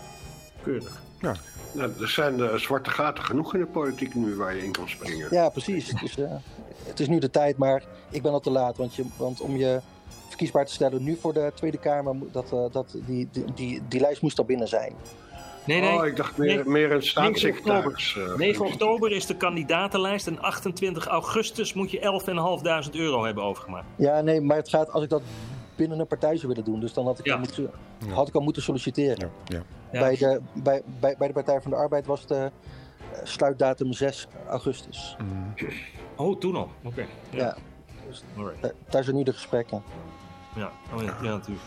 keurig. Nou, er zijn uh, zwarte gaten genoeg in de politiek nu waar je in kan springen. Ja, precies. Dus, eh, het is nu de tijd, maar ik ben al te laat. Want, je, want om je verkiesbaar te stellen nu voor de Tweede Kamer, moet- dat, eh, dat, die, die, die, die lijst moest al binnen zijn. Nee, nee. Oh, ik dacht meer, Nee. meer een staatssecretaris. uh, negen oktober is de kandidatenlijst en achtentwintig augustus moet je elfduizend vijfhonderd euro hebben overgemaakt. Ja, nee, maar het gaat als ik dat binnen een partij zou willen doen. Dus dan had ik, Ja. al, moeten, had ik al moeten solliciteren. Ja, ja. Ja. Bij, de, bij, bij, bij de Partij van de Arbeid was de eh, sluitdatum zes augustus. Mm. Oh, toen al. Oké. Ja. Ja. Alright. Da- daar zijn nu de gesprekken. Ja. Oh, ja. ja, natuurlijk.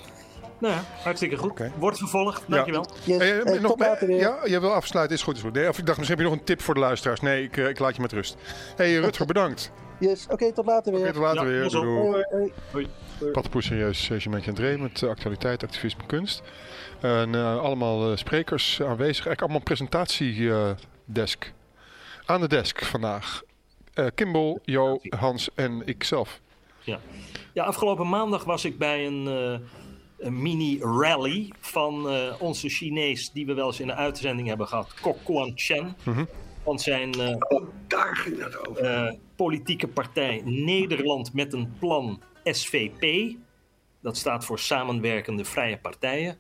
Nou ja, hartstikke goed. Oké. Wordt vervolgd. Dankjewel. Yes, Hey, eh, hey, nog, tot later weer. Ja, jij wil afsluiten, is goed. Is goed. Nee, of ik dacht, misschien heb je nog een tip voor de luisteraars. Nee, ik, eh, ik laat je met rust. Hey, Rutger, bedankt. Yes, oké, tot later weer. Oké, tot later Ja, weer. tot zo. Doei, doei. Hoi, hoi. Pattenpoes serieus segmentje aan het draaien met uh, actualiteit, activisme, kunst. En uh, allemaal uh, sprekers aanwezig. Eigenlijk allemaal presentatiedesk. Uh, aan de desk vandaag. Uh, Kimball, Jo, Hans en ikzelf. Ja. ja, afgelopen maandag was ik bij een, uh, een mini-rally van uh, onze Chinees die we wel eens in de uitzending hebben gehad, Kok Kuan Chen. Mm-hmm. Van zijn uh, Oh, daar ging het over. uh, politieke partij Nederland met een plan S V P. Dat staat voor Samenwerkende Vrije Partijen.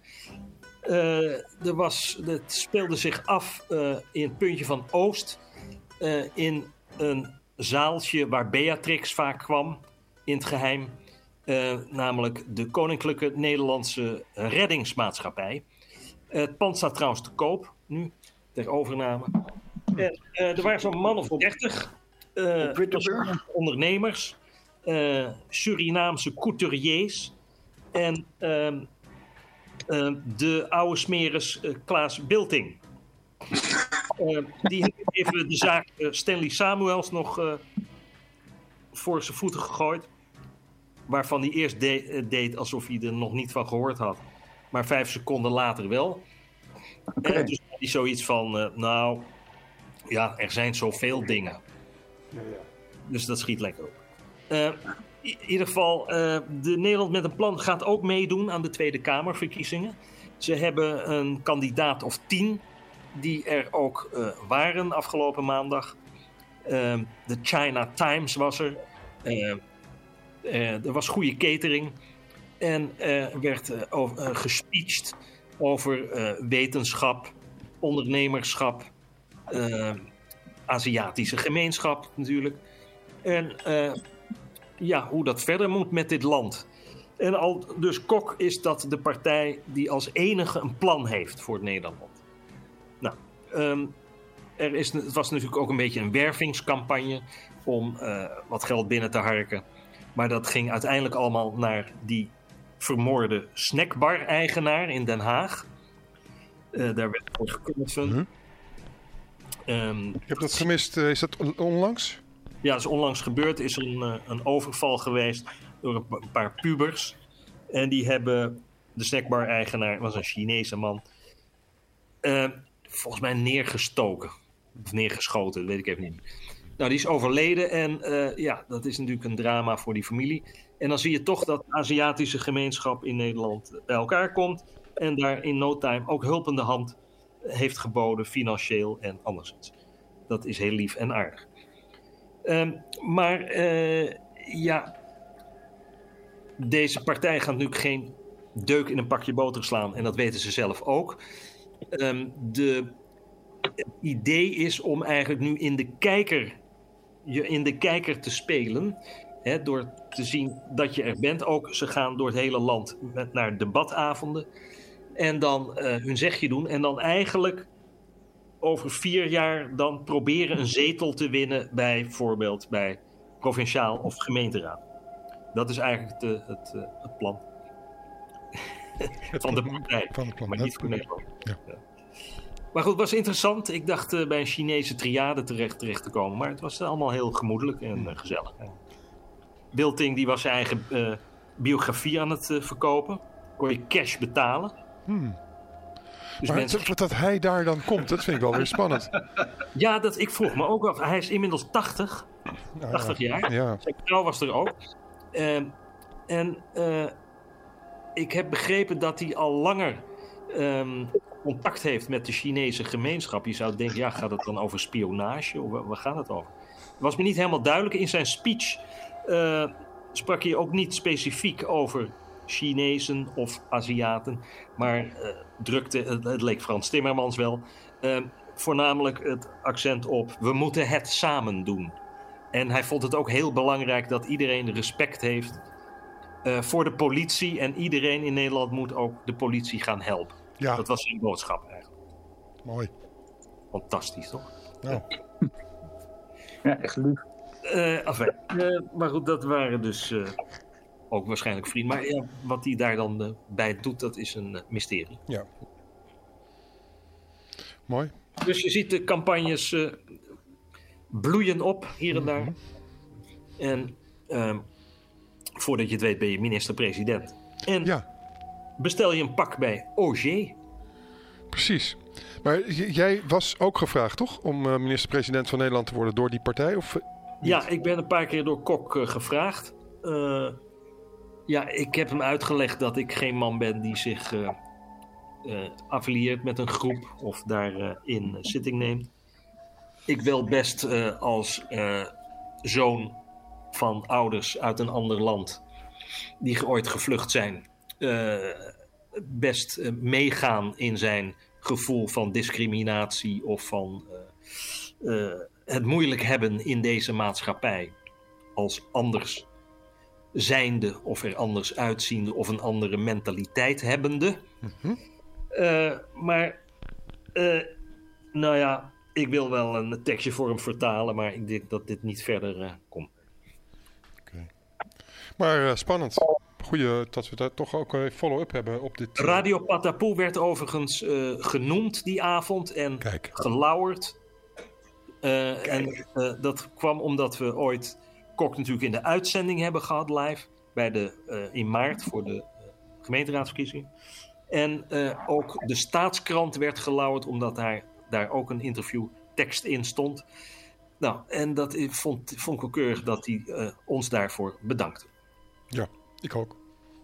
Uh, er was, het speelde zich af uh, in het puntje van Oost. Uh, in een zaaltje waar Beatrix vaak kwam. In het geheim. Uh, namelijk de Koninklijke Nederlandse Reddingsmaatschappij. Uh, het pand staat trouwens te koop nu. Ter overname. En, uh, er waren zo'n man of dertig. Uh, ondernemers. Uh, Surinaamse couturiers. En uh, uh, de oude smeris uh, Klaas Bilting. Uh, die heeft even de zaak uh, Stanley Samuels nog uh, voor zijn voeten gegooid. Waarvan hij eerst de- uh, deed alsof hij er nog niet van gehoord had. Maar vijf seconden later wel. Okay. En dus had hij zoiets van, uh, nou, ja, er zijn zoveel dingen. Dus dat schiet lekker op. Uh, in ieder geval, uh, de Nederland met een plan gaat ook meedoen aan de Tweede Kamerverkiezingen. Ze hebben een kandidaat of tien die er ook uh, waren afgelopen maandag. Uh, de China Times was er. Uh, uh, er was goede catering. En er uh, werd uh, over, uh, gespeecht over uh, wetenschap, ondernemerschap, uh, Aziatische gemeenschap natuurlijk. En uh, ja, hoe dat verder moet met dit land. En al, dus Kok is dat de partij die als enige een plan heeft voor het Nederland. Nou, um, er is, het was natuurlijk ook een beetje een wervingscampagne om uh, wat geld binnen te harken. Maar dat ging uiteindelijk allemaal naar die vermoorde snackbar-eigenaar in Den Haag. Uh, daar werd voor gekregen. Mm-hmm. Um, Ik heb dat gemist. Uh, is dat onlangs? Ja, dat is onlangs gebeurd. Er is een, uh, een overval geweest door een, een paar pubers. En die hebben de snackbar-eigenaar, was een Chinese man, uh, volgens mij neergestoken. Of neergeschoten, dat weet ik even niet. Nou, die is overleden en uh, ja, dat is natuurlijk een drama voor die familie. En dan zie je toch dat de Aziatische gemeenschap in Nederland bij elkaar komt en daar in no time ook hulpende hand heeft geboden, financieel en anderszins. Dat is heel lief en aardig. Um, maar uh, ja, deze partij gaat natuurlijk geen deuk in een pakje boter slaan en dat weten ze zelf ook. Um, de, het idee is om eigenlijk nu in de kijker, je in de kijker te spelen, hè, door te zien dat je er bent. Ook ze gaan door het hele land met, naar debatavonden en dan uh, hun zegje doen en dan eigenlijk over vier jaar dan proberen een zetel te winnen bij bijvoorbeeld bij provinciaal of gemeenteraad. Dat is eigenlijk het, het, het plan. Het van de partij, van de plan, maar niet voor Nederland. Ja. Ja. Maar goed, het was interessant. Ik dacht uh, bij een Chinese triade terecht, terecht te komen. Maar het was allemaal heel gemoedelijk en uh, gezellig. Hè. Wilting die was zijn eigen uh, biografie aan het uh, verkopen. Kon je cash betalen. Hmm. Dus maar mensen... dat, dat hij daar dan komt, dat vind ik wel weer spannend. Ja, dat, ik vroeg me ook af. Hij is inmiddels tachtig. tachtig ja. jaar. Ja. Zijn vrouw was er ook. Uh, en uh, ik heb begrepen dat hij al langer um, contact heeft met de Chinese gemeenschap. Je zou denken, ja, gaat het dan over spionage? Of waar gaat het over? Het was me niet helemaal duidelijk. In zijn speech uh, sprak hij ook niet specifiek over Chinezen of Aziaten. Maar uh, drukte, het, het leek Frans Timmermans wel, uh, voornamelijk het accent op, we moeten het samen doen. En hij vond het ook heel belangrijk dat iedereen respect heeft uh, voor de politie. En iedereen in Nederland moet ook de politie gaan helpen. Ja. Dat was zijn boodschap eigenlijk. Mooi. Fantastisch, toch? Nou. Ja, echt lief. Uh, enfin, uh, maar goed, dat waren dus uh, ook waarschijnlijk vrienden. Maar ja, wat hij daar dan uh, bij doet, dat is een uh, mysterie. Ja. Mooi. Dus je ziet de campagnes uh, bloeien op, hier en daar. Mm-hmm. En uh, voordat je het weet ben je minister-president. En ja. bestel je een pak bij Auger. Precies. Maar j- jij was ook gevraagd, toch? Om uh, minister-president van Nederland te worden door die partij? Of, uh, ja, ik ben een paar keer door Kok uh, gevraagd. Uh, ja, ik heb hem uitgelegd dat ik geen man ben die zich uh, uh, affilieert met een groep of daarin uh, uh, zitting neemt. Ik wil best uh, als uh, zoon van ouders uit een ander land die ooit gevlucht zijn, uh, best uh, meegaan in zijn gevoel van discriminatie of van uh, uh, het moeilijk hebben in deze maatschappij als anders zijnde of er anders uitziende of een andere mentaliteit hebbende. mm-hmm. uh, maar uh, nou ja, ik wil wel een tekstje voor hem vertalen, maar ik denk dat dit niet verder uh, komt. Okay. Maar uh, spannend. Goeie dat we daar toch ook een follow-up hebben op dit... Uh... Radio Patapoe werd overigens uh, genoemd die avond en Kijk. gelauwerd. Uh, en uh, dat kwam omdat we ooit Kok natuurlijk in de uitzending hebben gehad live bij de, uh, in maart voor de uh, gemeenteraadsverkiezingen. En uh, ook de Staatskrant werd gelauwerd omdat daar, daar ook een interviewtekst in stond. Nou, en dat vond, vond ik wel keurig dat hij uh, ons daarvoor bedankte. Ja, ik ook.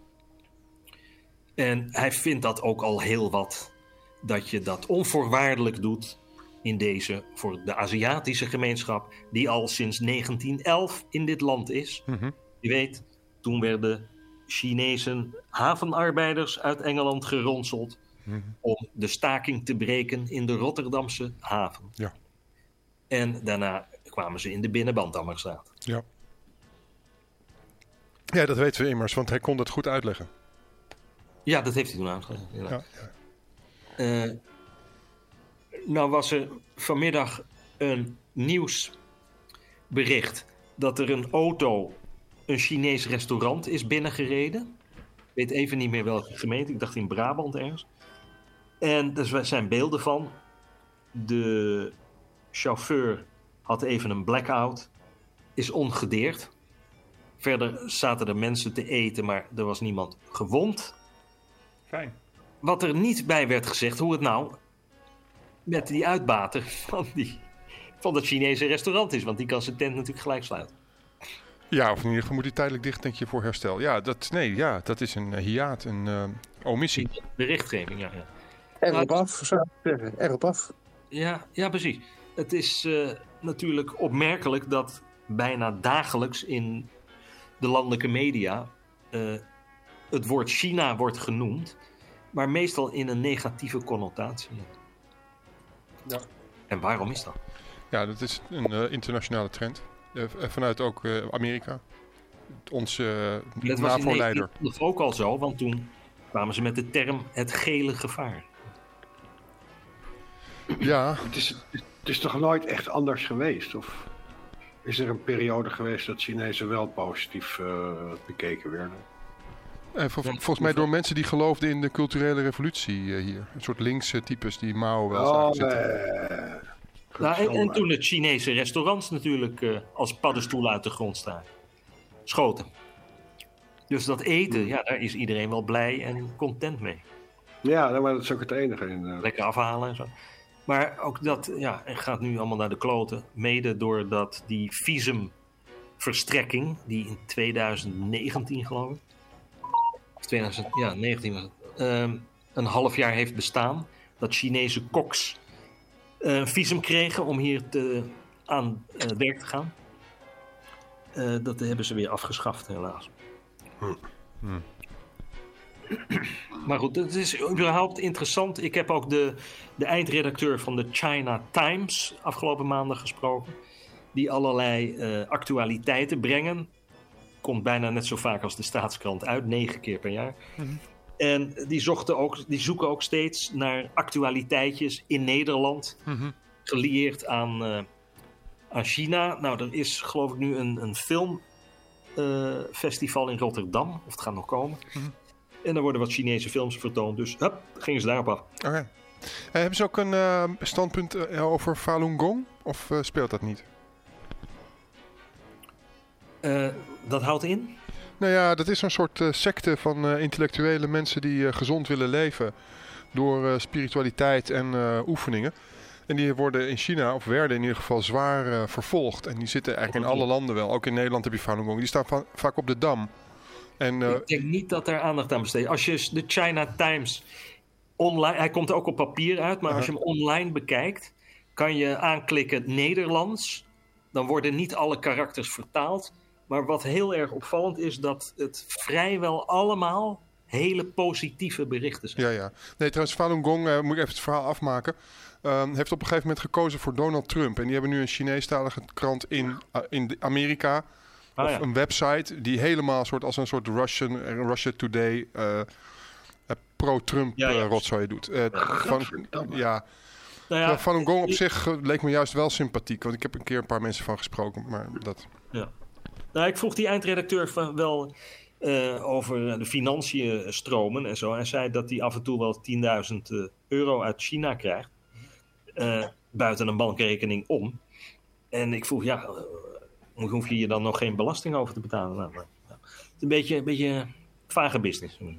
En hij vindt dat ook al heel wat, dat je dat onvoorwaardelijk doet in deze, voor de Aziatische gemeenschap, die al sinds negentien elf in dit land is. Mm-hmm. Je weet, toen werden Chinezen havenarbeiders uit Engeland geronseld mm-hmm. om de staking te breken in de Rotterdamse haven. Ja. En daarna kwamen ze in de binnenbandammerstraat. Ja. Ja, dat weten we immers, want hij kon het goed uitleggen. Ja, dat heeft hij toen uitgelegd. Ja, ja. Uh, nou was er vanmiddag een nieuwsbericht dat er een auto een Chinees restaurant is binnengereden. Ik weet even niet meer welke gemeente, ik dacht in Brabant ergens. En er zijn beelden van. De chauffeur had even een blackout, is ongedeerd. Verder zaten er mensen te eten, maar er was niemand gewond. Fijn. Wat er niet bij werd gezegd, hoe het nou met die uitbater van die van dat Chinese restaurant is. Want die kan zijn tent natuurlijk gelijk sluiten. Ja, of in ieder geval moet hij tijdelijk dicht, denk je, voor herstel. Ja, dat, nee, ja, dat is een uh, hiaat, een uh, omissie. Berichtgeving, ja. ja. Erop Nou, af, zou ik zeggen. Erop af. Ja, ja, precies. Het is uh, natuurlijk opmerkelijk dat bijna dagelijks in de landelijke media uh, het woord China wordt genoemd, maar meestal in een negatieve connotatie. Ja. En waarom is dat? Ja, dat is een uh, internationale trend. Uh, vanuit ook uh, Amerika. Onze uh, NAVO-leider. Dat was ook al zo, want toen kwamen ze met de term het gele gevaar. Ja. Het is, het is toch nooit echt anders geweest? Of is er een periode geweest dat Chinezen wel positief uh, bekeken werden? Eh, vol, volgens mij door mensen die geloofden in de culturele revolutie uh, hier. Een soort linkse types die Mao wel zagen zitten. Uh, nou, en, en toen het Chinese restaurants natuurlijk uh, als paddenstoelen uit de grond staan. Schoten. Dus dat eten, ja, daar is iedereen wel blij en content mee. Ja, maar dat is ook het enige. In, Lekker afhalen en zo. Maar ook dat ja, gaat nu allemaal naar de kloten. Mede doordat die visumverstrekking, die in twintig negentien geloof ik, of twintig negentien was het, um, een half jaar heeft bestaan. Dat Chinese koks uh, een visum kregen om hier te, aan uh, werk te gaan. Uh, dat hebben ze weer afgeschaft, helaas. Hm. Hm. Maar goed, het is überhaupt interessant. Ik heb ook de, de eindredacteur van de China Times afgelopen maandag gesproken. Die allerlei uh, actualiteiten brengen. Komt bijna net zo vaak als de Staatskrant uit, negen keer per jaar. Mm-hmm. En die, zochten ook, die zoeken ook steeds naar actualiteitjes in Nederland. Mm-hmm. Gelieerd aan, uh, aan China. Nou, er is geloof ik nu een, een filmfestival uh, in Rotterdam. Of het gaat nog komen. Mm-hmm. En er worden wat Chinese films vertoond. Dus hup, gingen ze daarop af. Oké. Okay. Uh, hebben ze ook een uh, standpunt uh, over Falun Gong? Of uh, speelt dat niet? Uh, dat houdt in? Nou ja, dat is een soort uh, secte van uh, intellectuele mensen die uh, gezond willen leven. Door uh, spiritualiteit en uh, oefeningen. En die worden in China, of werden in ieder geval, zwaar uh, vervolgd. En die zitten eigenlijk in alle landen wel. Ook in Nederland heb je Falun Gong. Die staan va- vaak op de Dam. En, uh, ik denk niet dat er aandacht aan besteedt. Als je de China Times online... Hij komt ook op papier uit, maar uh-huh. als je hem online bekijkt, kan je aanklikken Nederlands. Dan worden niet alle karakters vertaald. Maar wat heel erg opvallend is, dat het vrijwel allemaal hele positieve berichten zijn. Ja, ja. Nee, trouwens, Falun Gong, uh, moet ik even het verhaal afmaken, uh, heeft op een gegeven moment gekozen voor Donald Trump. En die hebben nu een Chineestalige krant in, uh, in Amerika. Ah, of ja. een website die helemaal soort als een soort Russian, Russia Today uh, uh, pro-Trump ja, ja. uh, rotzooi doet. Uh, ja, van, ja. Nou ja, Falun Gong op zich uh, leek me juist wel sympathiek. Want ik heb een keer een paar mensen van gesproken. Maar dat... Ja. Nou, ik vroeg die eindredacteur van wel uh, over de financiën stromen en zo. En zei dat hij af en toe wel tienduizend uh, euro uit China krijgt. Uh, buiten een bankrekening om. En ik vroeg, ja... Uh, hoef je hier dan nog geen belasting over te betalen? Nou, maar, nou, het is een beetje, een beetje vage business. Hm.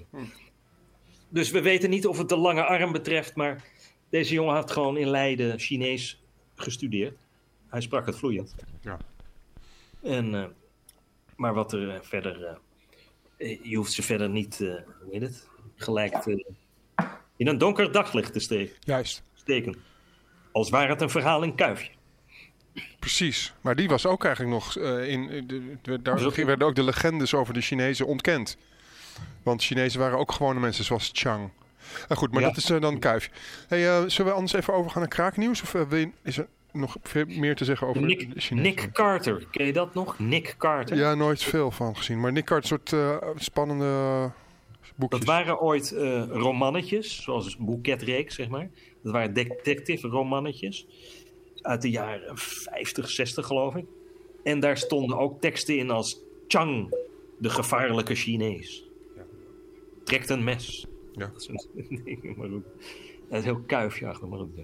Dus we weten niet of het de lange arm betreft, maar deze jongen had gewoon in Leiden Chinees gestudeerd. Hij sprak het vloeiend. Ja. En, uh, maar wat er uh, verder... Uh, je hoeft ze verder niet, uh, hoe heet het, gelijk te, in een donker daglicht te steken. Juist. Steken. Als ware het een verhaal in Kuifje. Precies, maar die was ook eigenlijk nog uh, in. De, de, daar dus werden ook de legendes over de Chinezen ontkend. Want Chinezen waren ook gewone mensen zoals Chang. Uh, goed, maar ja. dat is uh, dan Kuifje. Hey, uh, zullen we anders even overgaan naar kraaknieuws? Of uh, is er nog veel meer te zeggen over Nick, de Chinezen? Nick Carter, ken je dat nog? Nick Carter? Ja, nooit veel van gezien. Maar Nick Carter, een soort uh, spannende uh, boekjes. Dat waren ooit uh, romannetjes, zoals een boeketreeks, zeg maar. Dat waren detective romannetjes. Uit de jaren vijftig, zestig geloof ik. En daar stonden ook teksten in als Chang, de gevaarlijke Chinees. Ja. Trekt een mes. Ja. Dat is een ding, maar goed. Dat is heel kuifjachtig, maar goed.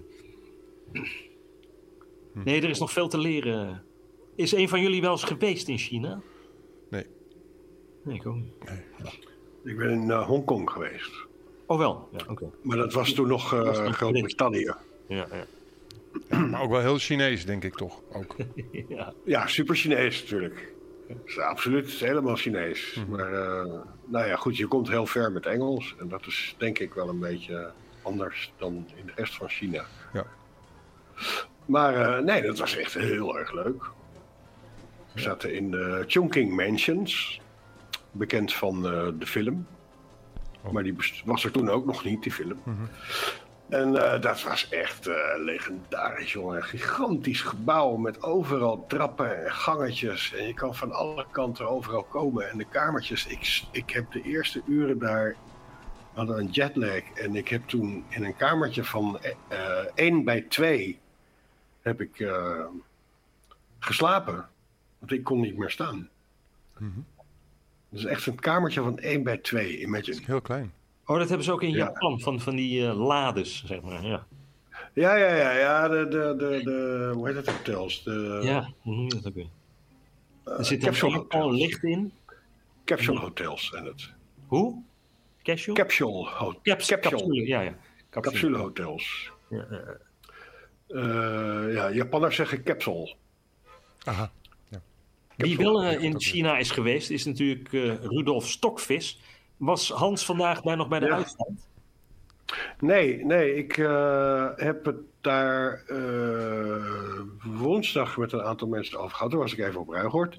Nee, er is nog veel te leren. Is een van jullie wel eens geweest in China? Nee. Nee, ik ook niet. Nee. Ik ben in uh, Hongkong geweest. Oh wel? Ja, oké. Okay. Maar dat was toen nog uh, Groot-Brittannië. Ja, ja. Ja, maar ook wel heel Chinees, denk ik toch? Ook. ja. Ja, super Chinees natuurlijk. Het is absoluut het is helemaal Chinees. Mm-hmm. Maar uh, nou ja, goed, je komt heel ver met Engels. En dat is denk ik wel een beetje anders dan in de rest van China. Ja. Maar uh, nee, dat was echt heel erg leuk. We zaten in de Chongqing Mansions. Bekend van uh, de film. Oh. Maar die was er toen ook nog niet, die film. Mm-hmm. En uh, dat was echt uh, legendarisch, jongen. Een gigantisch gebouw met overal trappen en gangetjes. En je kan van alle kanten overal komen. En de kamertjes, ik, ik heb de eerste uren daar... We hadden een jetlag. En ik heb toen in een kamertje van uh, één bij twee... heb ik uh, geslapen. Want ik kon niet meer staan. Mm-hmm. Dat is echt een kamertje van één bij twee. Imagine. Heel klein. Oh, dat hebben ze ook in Japan, ja. van, van die uh, lades, zeg maar, ja. Ja, ja, ja, ja, de, de, de, de hoe heet het, hotels? De, ja, hoe noem je dat ook weer? Uh, er zit er al licht in. Capsule hotels en het. Hoe? Capsule? Capsule, ho- Caps- capsule. capsule, ja, ja. Capsule, capsule hotels. Ja, uh, uh, ja, Japanners zeggen capsule. Aha. Ja. Wie wel uh, in China is geweest, is natuurlijk uh, Rudolf Stokvis. Was Hans vandaag daar nog bij de ja. uitstand? Nee, nee. Ik uh, heb het daar uh, woensdag met een aantal mensen over gehad. Toen was ik even op Ruigoord.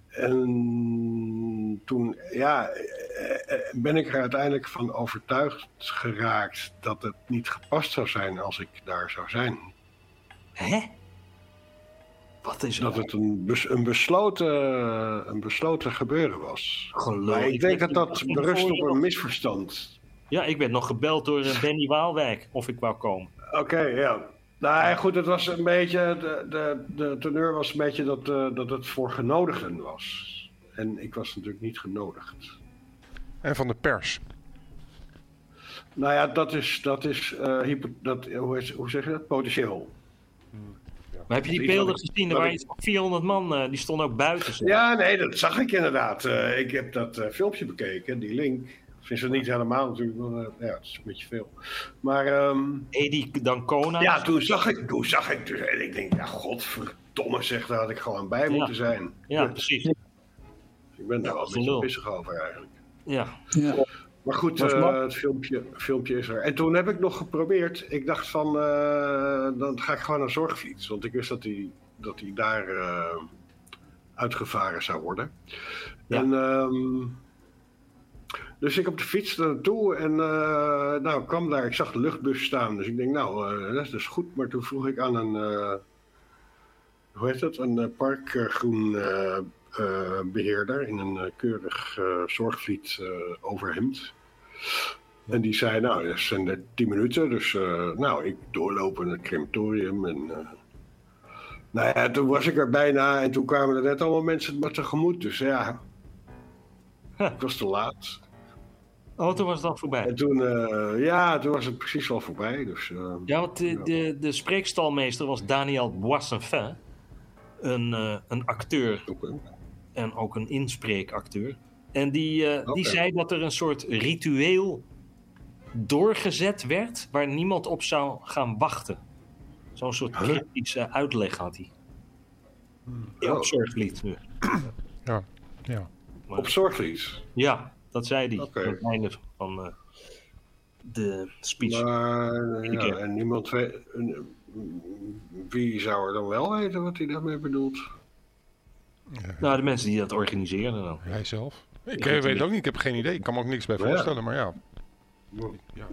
En toen ja, ben ik er uiteindelijk van overtuigd geraakt dat het niet gepast zou zijn als ik daar zou zijn. Hè? Wat is dat het een, bes, een, besloten, een besloten gebeuren was. Geloof, maar ik, ik denk dat dat berust op een misverstand. Ja, ik werd nog gebeld door Benny Waalwijk of ik wou komen. Oké, okay, ja. Nou goed, het was een beetje, de, de, de teneur was een beetje dat, uh, dat het voor genodigden was. En ik was natuurlijk niet genodigd. En van de pers? Nou ja, dat is, dat is uh, hypo, dat, hoe, is, hoe zeg je dat? Potentieel. Maar heb je die beelden gezien? Er waren vierhonderd man, uh, die stonden ook buiten. Zo. Ja, nee, dat zag ik inderdaad. Uh, ik heb dat uh, filmpje bekeken, die link. Ik vind het niet helemaal natuurlijk, maar uh, ja, het is een beetje veel. Maar... Um, Edi Dancona. Ja, toen zag ik, toen zag ik, dus, en ik denk, ja, godverdomme zeg, daar had ik gewoon bij ja. moeten zijn. Ja, precies. Ik ben daar wel een beetje pissig over eigenlijk. Ja. ja. Maar goed, uh, het filmpje, filmpje is er. En toen heb ik nog geprobeerd. Ik dacht van, uh, dan ga ik gewoon naar Zorgfiets. Want ik wist dat hij dat die daar uh, uitgevaren zou worden. Ja. En, um, dus ik op de fiets naartoe en uh, nou, ik kwam daar. Ik zag de luchtbus staan. Dus ik denk, nou, uh, dat is dus goed. Maar toen vroeg ik aan een, uh, hoe heet dat? Een uh, parkgroen uh, uh, beheerder in een uh, keurig uh, Zorgfiets uh, overhemd. En die zei, nou, dat zijn er tien minuten. Dus uh, nou, ik doorlopen naar het crematorium. En, uh, nou ja, toen was ik er bijna. En toen kwamen er net allemaal mensen me tegemoet. Dus ja, huh. Ik was te laat. Oh, toen was het al voorbij. En toen, uh, ja, toen was het precies al voorbij. Dus, uh, ja, want de, ja. de, de spreekstalmeester was Daniel Boissenfin. Een, uh, een acteur. Okay. En ook een inspreekacteur. En die, uh, okay. die zei dat er een soort ritueel doorgezet werd waar niemand op zou gaan wachten. Zo'n soort cryptische uitleg had hij. Ja, op Zorgvliet nu. Ja, ja. Maar, op Zorgvliet? Ja, dat zei hij. Okay. Aan het einde van uh, de speech. Maar, ja, en niemand weet... Wie zou er dan wel weten wat hij daarmee bedoelt? Ja. Nou, de mensen die dat organiseren dan. Hij zelf. Ik ja, weet het ook niet, ik heb geen idee. Ik kan me ook niks bij voorstellen, ja. maar ja. ja.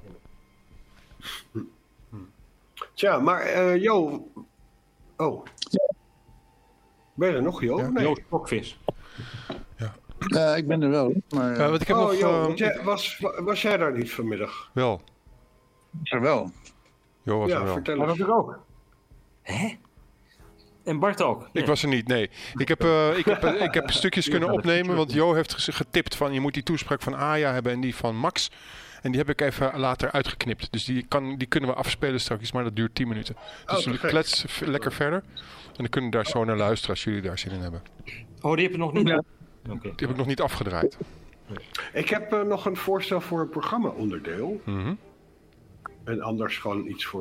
Tja, maar uh, Jo... Oh. Ben je er nog, Jo? Ja. Nee. Jo Stokvis. Ja. Uh, ik ben er wel. Maar, uh... uh, ik heb oh, nog, Jo, uh, jij, was, was jij daar niet vanmiddag? Wel. Was er wel. Jo was ja, er wel. Vertel maar was ik ook. Hè? En Bart ook? Nee. Ik was er niet, nee. Ik heb, uh, ik heb, uh, ik heb stukjes kunnen opnemen, want Jo heeft getipt van je moet die toespraak van Aya hebben en die van Max. En die heb ik even later uitgeknipt. Dus die, kan, die kunnen we afspelen straks, maar dat duurt tien minuten. Dus oh, klets f- lekker verder. En dan kunnen we daar zo naar luisteren als jullie daar zin in hebben. Oh, die heb je nog niet? Ja. Okay. Die heb ik nog niet afgedraaid. Ik heb uh, nog een voorstel voor een programma-onderdeel. Mm-hmm. En anders gewoon iets voor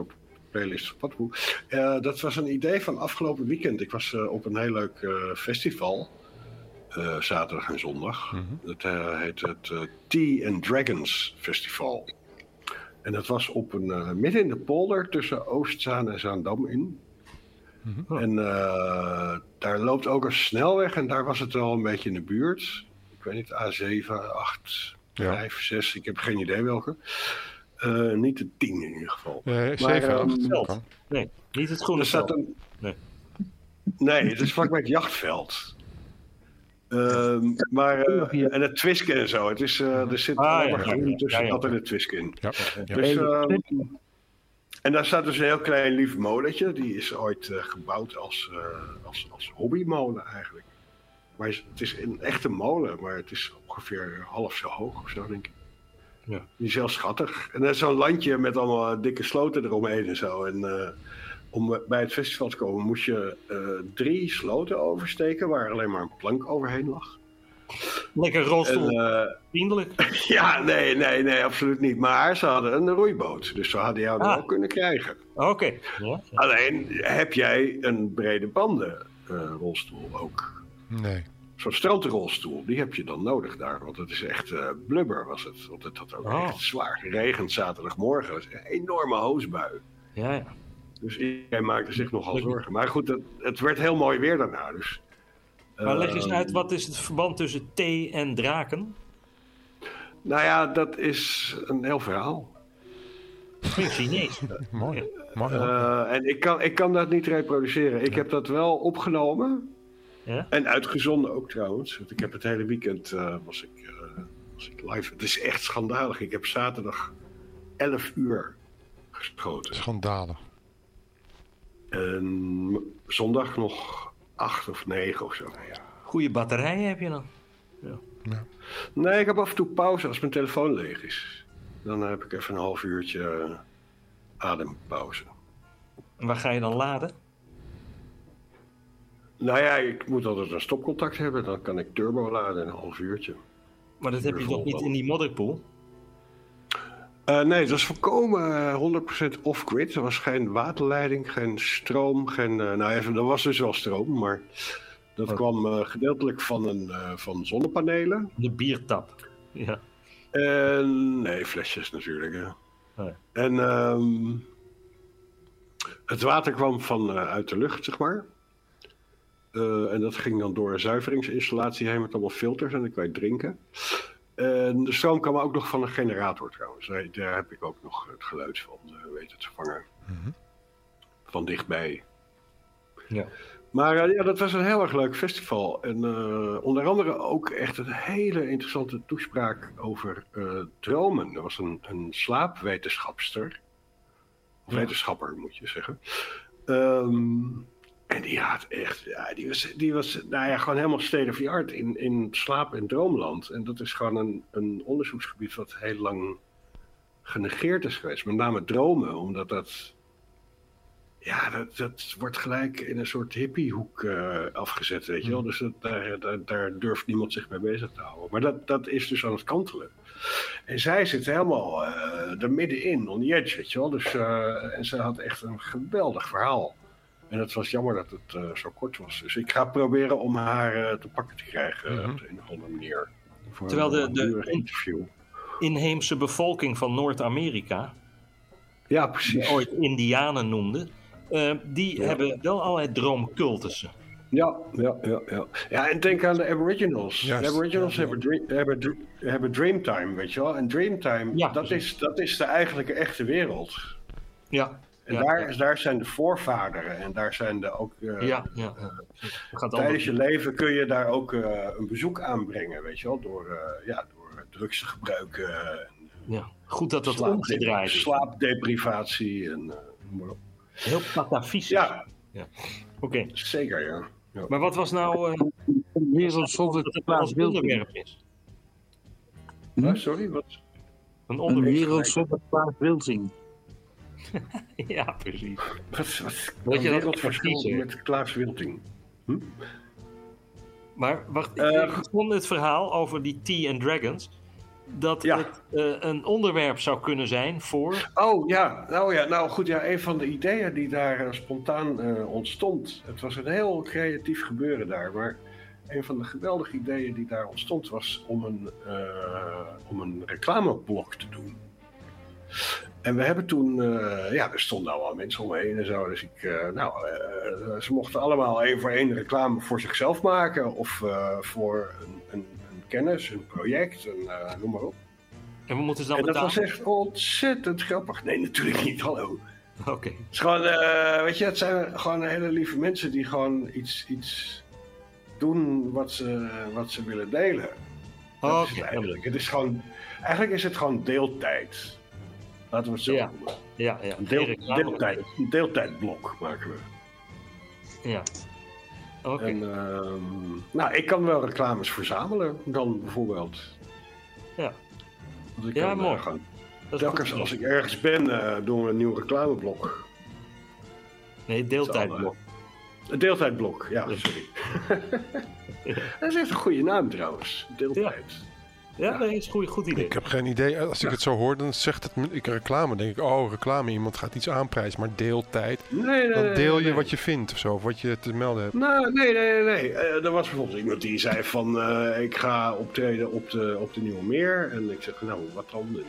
playlist van Paddenpoel. Uh, dat was een idee van afgelopen weekend. Ik was uh, op een heel leuk uh, festival. Uh, zaterdag en zondag. Mm-hmm. Dat uh, heet het uh, Tea and Dragons Festival. En dat was op een, uh, midden in de polder tussen Oostzaan en Zaandam in. Mm-hmm. En uh, daar loopt ook een snelweg en daar was het wel een beetje in de buurt. Ik weet niet, A zeven, acht, ja. vijf, zes, ik heb geen idee welke. Uh, niet de tien in ieder geval. Nee, zeven, acht. Nee, niet het groene veld. Een... Nee. nee, het is vlakbij het jachtveld. Um, maar, uh, en het Twisken en zo. Het is, uh, er zit ah, allemaal ja, groen ja, tussen ja, ja. dat en het Twisken. Ja, ja, ja. Dus, uh, en daar staat dus een heel klein lief molentje. Die is ooit uh, gebouwd als, uh, als, als hobbymolen eigenlijk. Maar het is een echte molen, maar het is ongeveer half zo hoog of zo, denk ik. Ja. Die is heel schattig. En er is zo'n landje met allemaal dikke sloten eromheen en zo. En uh, om bij het festival te komen moest je uh, drie sloten oversteken waar alleen maar een plank overheen lag. Lekker rolstoel. Uh, Vriendelijk. Ja, nee, nee, nee, absoluut niet. Maar ze hadden een roeiboot, dus ze hadden jou er ah. wel kunnen krijgen. Oké. Okay. Ja. Alleen heb jij een brede banden uh, rolstoel ook. Nee. Zo'n strandrolstoel, die heb je dan nodig daar. Want het is echt uh, blubber was het. Want het had ook oh. echt zwaar geregend zaterdagmorgen. Het is een enorme hoosbui. Ja, ja. Dus iedereen maakte zich nogal zorgen. Maar goed, het, het werd heel mooi weer daarna. Dus, maar leg eens uh, uit, wat is het verband tussen thee en draken? Nou ja, dat is een heel verhaal. Klinkt Chinees. Mooi. Mooi uh, en ik kan, ik kan dat niet reproduceren. Ik ja. heb dat wel opgenomen. Ja? En uitgezonden ook trouwens. Want ik heb het hele weekend uh, was, ik, uh, was ik live. Het is echt schandalig. Ik heb zaterdag elf uur geschoten. Schandalig. En zondag nog acht of negen of zo. Ja. Goeie batterijen heb je dan? Ja. Ja. Nee, ik heb af en toe pauze als mijn telefoon leeg is. Dan heb ik even een half uurtje uh, adempauze. En waar ga je dan laden? Nou ja, ik moet altijd een stopcontact hebben. Dan kan ik turbo laden in een half uurtje. Maar dat heb je toch niet in die modderpool? Uh, nee, dat was volkomen uh, honderd procent off-grid. Er was geen waterleiding, geen stroom. Geen, uh, nou even, er was dus wel stroom, maar dat oh. kwam uh, gedeeltelijk van, een, uh, van zonnepanelen. De biertap, ja. En, nee, flesjes natuurlijk. Ja. Oh ja. En um, het water kwam van uh, uit de lucht, zeg maar. Uh, en dat ging dan door een zuiveringsinstallatie heen met allemaal filters en dan kan je drinken. En de stroom kwam ook nog van een generator trouwens. Daar heb ik ook nog het geluid van uh, weten te vangen. Mm-hmm. Van dichtbij. Ja. Maar uh, ja, dat was een heel erg leuk festival. En uh, onder andere ook echt een hele interessante toespraak over uh, dromen. Er was een, een slaapwetenschapster. Of ja. wetenschapper moet je zeggen. Um, En die had echt, ja, die was, die was nou ja, gewoon helemaal state of the art in, in slaap- en droomland. En dat is gewoon een, een onderzoeksgebied wat heel lang genegeerd is geweest. Met name dromen, omdat dat, ja, dat, dat wordt gelijk in een soort hippiehoek uh, afgezet, weet je wel. Dus dat, daar, daar, daar durft niemand zich mee bezig te houden. Maar dat, dat is dus aan het kantelen. En zij zit helemaal uh, er middenin, on the edge, weet je wel. Dus, uh, en ze had echt een geweldig verhaal. En het was jammer dat het uh, zo kort was. Dus ik ga proberen om haar uh, te pakken te krijgen uh, mm-hmm. op een of andere manier. Voor Terwijl de, een de interview. inheemse bevolking van Noord-Amerika, ja, precies. die ooit Indianen noemden, uh, die ja. hebben wel allerlei droomcultussen. Ja, ja, ja, ja. Ja, en denk aan de Aboriginals. Yes. De Aboriginals ja, ja. Hebben, dream, hebben, hebben Dreamtime, weet je wel. En Dreamtime, ja, dat, is, dat is de eigenlijke echte wereld. Ja. En ja, daar, ja. daar zijn de voorvaderen en daar zijn de ook... Uh, ja, ja, ja. Gaat tijdens je leven kun je daar ook uh, een bezoek aanbrengen, weet je wel. Door, uh, ja, door drugs te gebruiken. Uh, ja. Goed dat dat omgedraaid is. Slaapdeprivatie en... Uh, Heel patafysisch. Ja. ja. Oké. Okay. Zeker, ja. ja. Maar wat was nou... Uh, een wereld zonder Klaas Wilting is? Hm? Sorry, wat? Een, een wereld zonder Klaas Wilting. Ja, precies. Wat, wat, Weet je dat wat verschil met Klaas Wilting? Hm? Maar wacht, uh, ik vond het verhaal over die Tea and Dragons. dat Ja. het uh, een onderwerp zou kunnen zijn voor... Oh ja, nou ja, nou goed, ja, een van de ideeën die daar uh, spontaan uh, ontstond. Het was een heel creatief gebeuren daar, maar een van de geweldige ideeën die daar ontstond was om een, uh, om een reclameblok te doen. En we hebben toen, uh, ja, er stonden al wel mensen omheen en zo, dus ik, uh, nou, uh, ze mochten allemaal één voor één reclame voor zichzelf maken of uh, voor een, een, een kennis, een project, een, uh, noem maar op. En we moeten ze dan En dat betalen? was echt ontzettend grappig. Nee, natuurlijk niet, hallo. Oké. Okay. Het is gewoon, uh, weet je, het zijn gewoon hele lieve mensen die gewoon iets, iets doen wat ze, wat ze willen delen. Dat Oh, is het okay. eigenlijk. Het is gewoon, eigenlijk is het gewoon deeltijd. Laten we het zo ja. noemen. Ja, ja. Een, deel, deeltijd, een deeltijdblok maken we. Ja. Oké. Okay. En, uh, nou, ik kan wel reclames verzamelen dan bijvoorbeeld. Ja. Want ik ja, kan, mooi. Uh, gewoon, telkens als ik ergens ben, uh, doen we een nieuw reclameblok. Nee, deeltijdblok. Een deeltijdblok, ja, sorry. Ja. Dat is echt een goede naam trouwens, deeltijd. Ja. Ja, dat is een goed, goed idee. Ik heb geen idee. Als ik ja. het zo hoor, dan zegt het ik reclame. Dan denk ik, oh, reclame. Iemand gaat iets aanprijzen. Maar deeltijd. Nee, nee, dan deel je nee. wat je vindt of zo. Of wat je te melden hebt. Nou, nee, nee, nee. nee. Uh, er was bijvoorbeeld iemand die zei van... Uh, ik ga optreden op de, op de Nieuwe Meer. En ik zeg, nou, wat dan? En, uh,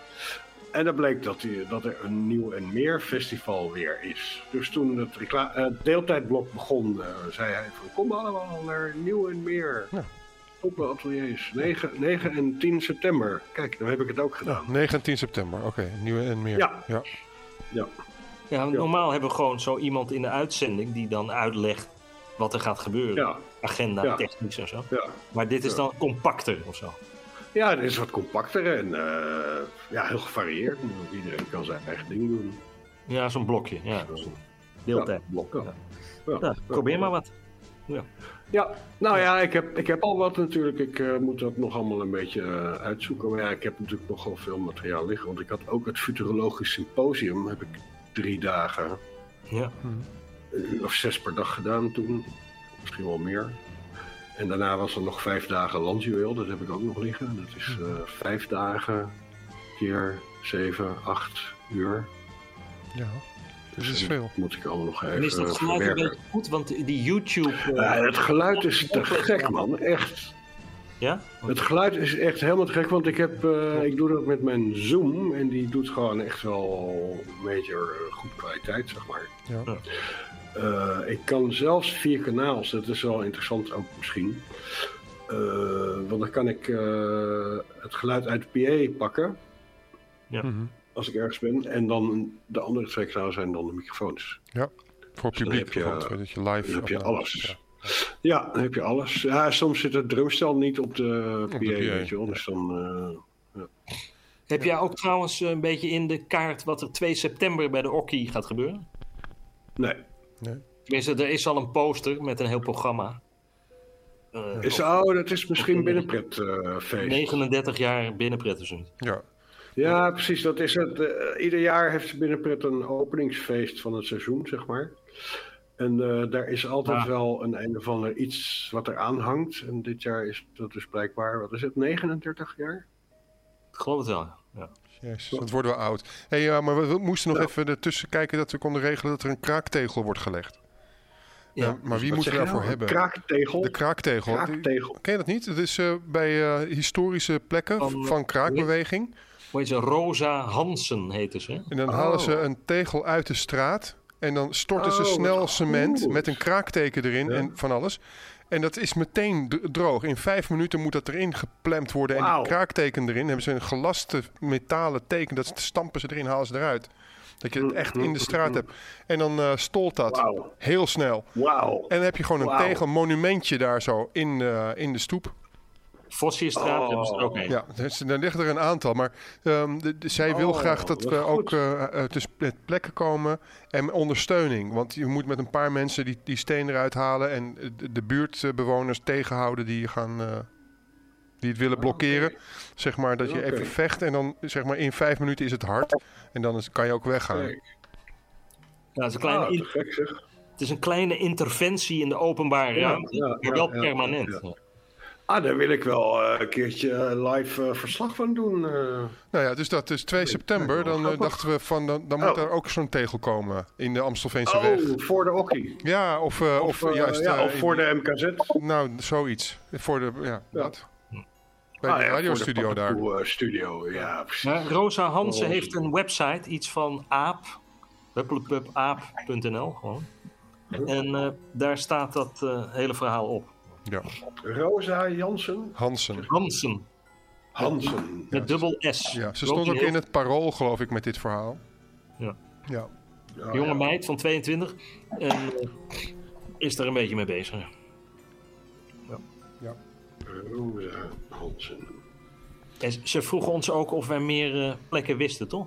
en dan bleek dat, die, dat er een Nieuw en Meer festival weer is. Dus toen het recla- uh, deeltijdblok begon... Uh, zei hij van, kom allemaal naar Nieuw en Meer. Ja. Open ateliers. negen en tien september. Kijk, dan heb ik het ook gedaan. Ja, negen en tien september, oké. Okay. Nieuwe en Meer. Ja. Ja. Ja. Ja, normaal hebben we gewoon zo iemand in de uitzending die dan uitlegt wat er gaat gebeuren. Ja. Agenda, ja. technisch en zo. Ja. Maar dit is ja. dan compacter of zo. Ja, dit is wat compacter en uh, ja, heel gevarieerd. Iedereen kan zijn eigen ding doen. Ja, zo'n blokje. Ja. Zo'n deeltijdblok. Ja. Ja. Ja, probeer maar wat. Ja. Ja, nou ja, ik heb, ik heb al wat natuurlijk. Ik uh, moet dat nog allemaal een beetje uh, uitzoeken. Maar ja, ik heb natuurlijk nogal veel materiaal liggen. Want ik had ook het Futurologisch Symposium, heb ik drie dagen, ja. een uur of zes per dag gedaan toen. Misschien wel meer. En daarna was er nog vijf dagen Landjuweel, dat heb ik ook nog liggen. Dat is uh, vijf dagen keer zeven, acht uur. Ja. Dat Dus is veel. Moet ik allemaal nog even en is dat geluid een beetje goed? Want die YouTube... Uh, ja, het geluid is te gek, man. Echt. Ja? Het geluid is echt helemaal te gek. Want ik, heb, uh, ik doe dat met mijn Zoom. En die doet gewoon echt wel major goede kwaliteit, zeg maar. Ja. Uh, ik kan zelfs vier kanaals. Dat is wel interessant ook misschien. Uh, want dan kan ik uh, het geluid uit de P A pakken. Ja. Mm-hmm. Als ik ergens ben. En dan de andere twee kanalen zijn dan de microfoons. Ja, voor dus publiek. dan heb je, dat je live dan heb je op, alles. Ja. ja, dan heb je alles. Ja, soms zit het drumstel niet op de P A, weet je wel. Dus dan... Uh, ja. Heb jij ook trouwens een beetje in de kaart wat er twee september bij de Okkie gaat gebeuren? Nee. nee. Tenminste, er is al een poster met een heel programma. Uh, is, oh, dat is misschien Binnenpretfeest. Uh, negenendertig jaar Binnenpret is het. Ja. Ja, precies. Dat is het. Uh, ieder jaar heeft Binnenpret een openingsfeest van het seizoen, zeg maar. En uh, daar is altijd ja. wel een een of ander iets wat er aan hangt. En dit jaar is dat dus blijkbaar, wat is het, negenendertig jaar? Ik geloof het wel, ja. Yes, dat worden we oud. Hey, uh, maar we, we moesten nog ja. even ertussen kijken dat we konden regelen dat er een kraaktegel wordt gelegd. Ja. Uh, maar wie wat moeten we daarvoor nou? hebben? Kraaktegel? De kraaktegel. kraaktegel. Ken je dat niet? Het is uh, bij uh, historische plekken van, van kraakbeweging. Hoe heet ze? Rosa Hansen heette ze. En dan oh. halen ze een tegel uit de straat. En dan storten oh, ze snel cement goed. met een kraakteken erin ja. en van alles. En dat is meteen droog. In vijf minuten moet dat erin geplemd worden. Wow. En die kraakteken erin hebben ze een gelaste metalen teken. Dat stampen ze erin, halen ze eruit. Dat je het echt in de straat hebt. En dan uh, stolt dat wow. heel snel. Wow. En dan heb je gewoon een wow. tegel, een monumentje daar zo in, uh, in de stoep. Vossiestraat oh. hebben ze er ook een. Ja, dus, dan liggen er een aantal. Maar um, de, de, zij wil oh, graag dat we ook uh, dus met plekken komen en ondersteuning. Want je moet met een paar mensen die, die steen eruit halen en de, de buurtbewoners tegenhouden die gaan... Uh, die het willen blokkeren. Okay. Zeg maar dat je okay. even vecht en dan zeg maar in vijf minuten is het hard. En dan is, kan je ook weggaan. Okay. Ja, het, is een kleine ah, in... gek, zeg. het is een kleine interventie in de openbare ja, ruimte. Ja, maar ja, wel ja, permanent. Ja, ja. Ah, daar wil ik wel uh, een keertje live uh, verslag van doen. Uh. Nou ja, dus dat is twee september. Dan uh, dachten we van, dan, dan oh. moet er ook zo'n tegel komen in de Amstelveense oh, weg. Oh, voor de hockey. Ja, of, uh, of, of, uh, juist... Ja, uh, of voor de M K Z. Nou, zoiets. Voor de, ja, ja. dat. Bij ah, de ja, radiostudio daar. Uh, studio, ja, precies. Ja, Rosa Hansen oh. heeft een website, iets van aap, huppelepupaap punt n l gewoon. En uh, daar staat dat uh, hele verhaal op. Ja. Rosa Jansen? Hansen. Hansen. Hansen. Met, met dubbel S. Ja, ze stond ook in het Parool, geloof ik, met dit verhaal. Ja. ja. Oh, Jonge ja. meid van tweeëntwintig. En uh, is er een beetje mee bezig. Ja. ja. Rosa Hansen. En ze vroegen ons ook of wij meer uh, plekken wisten, toch?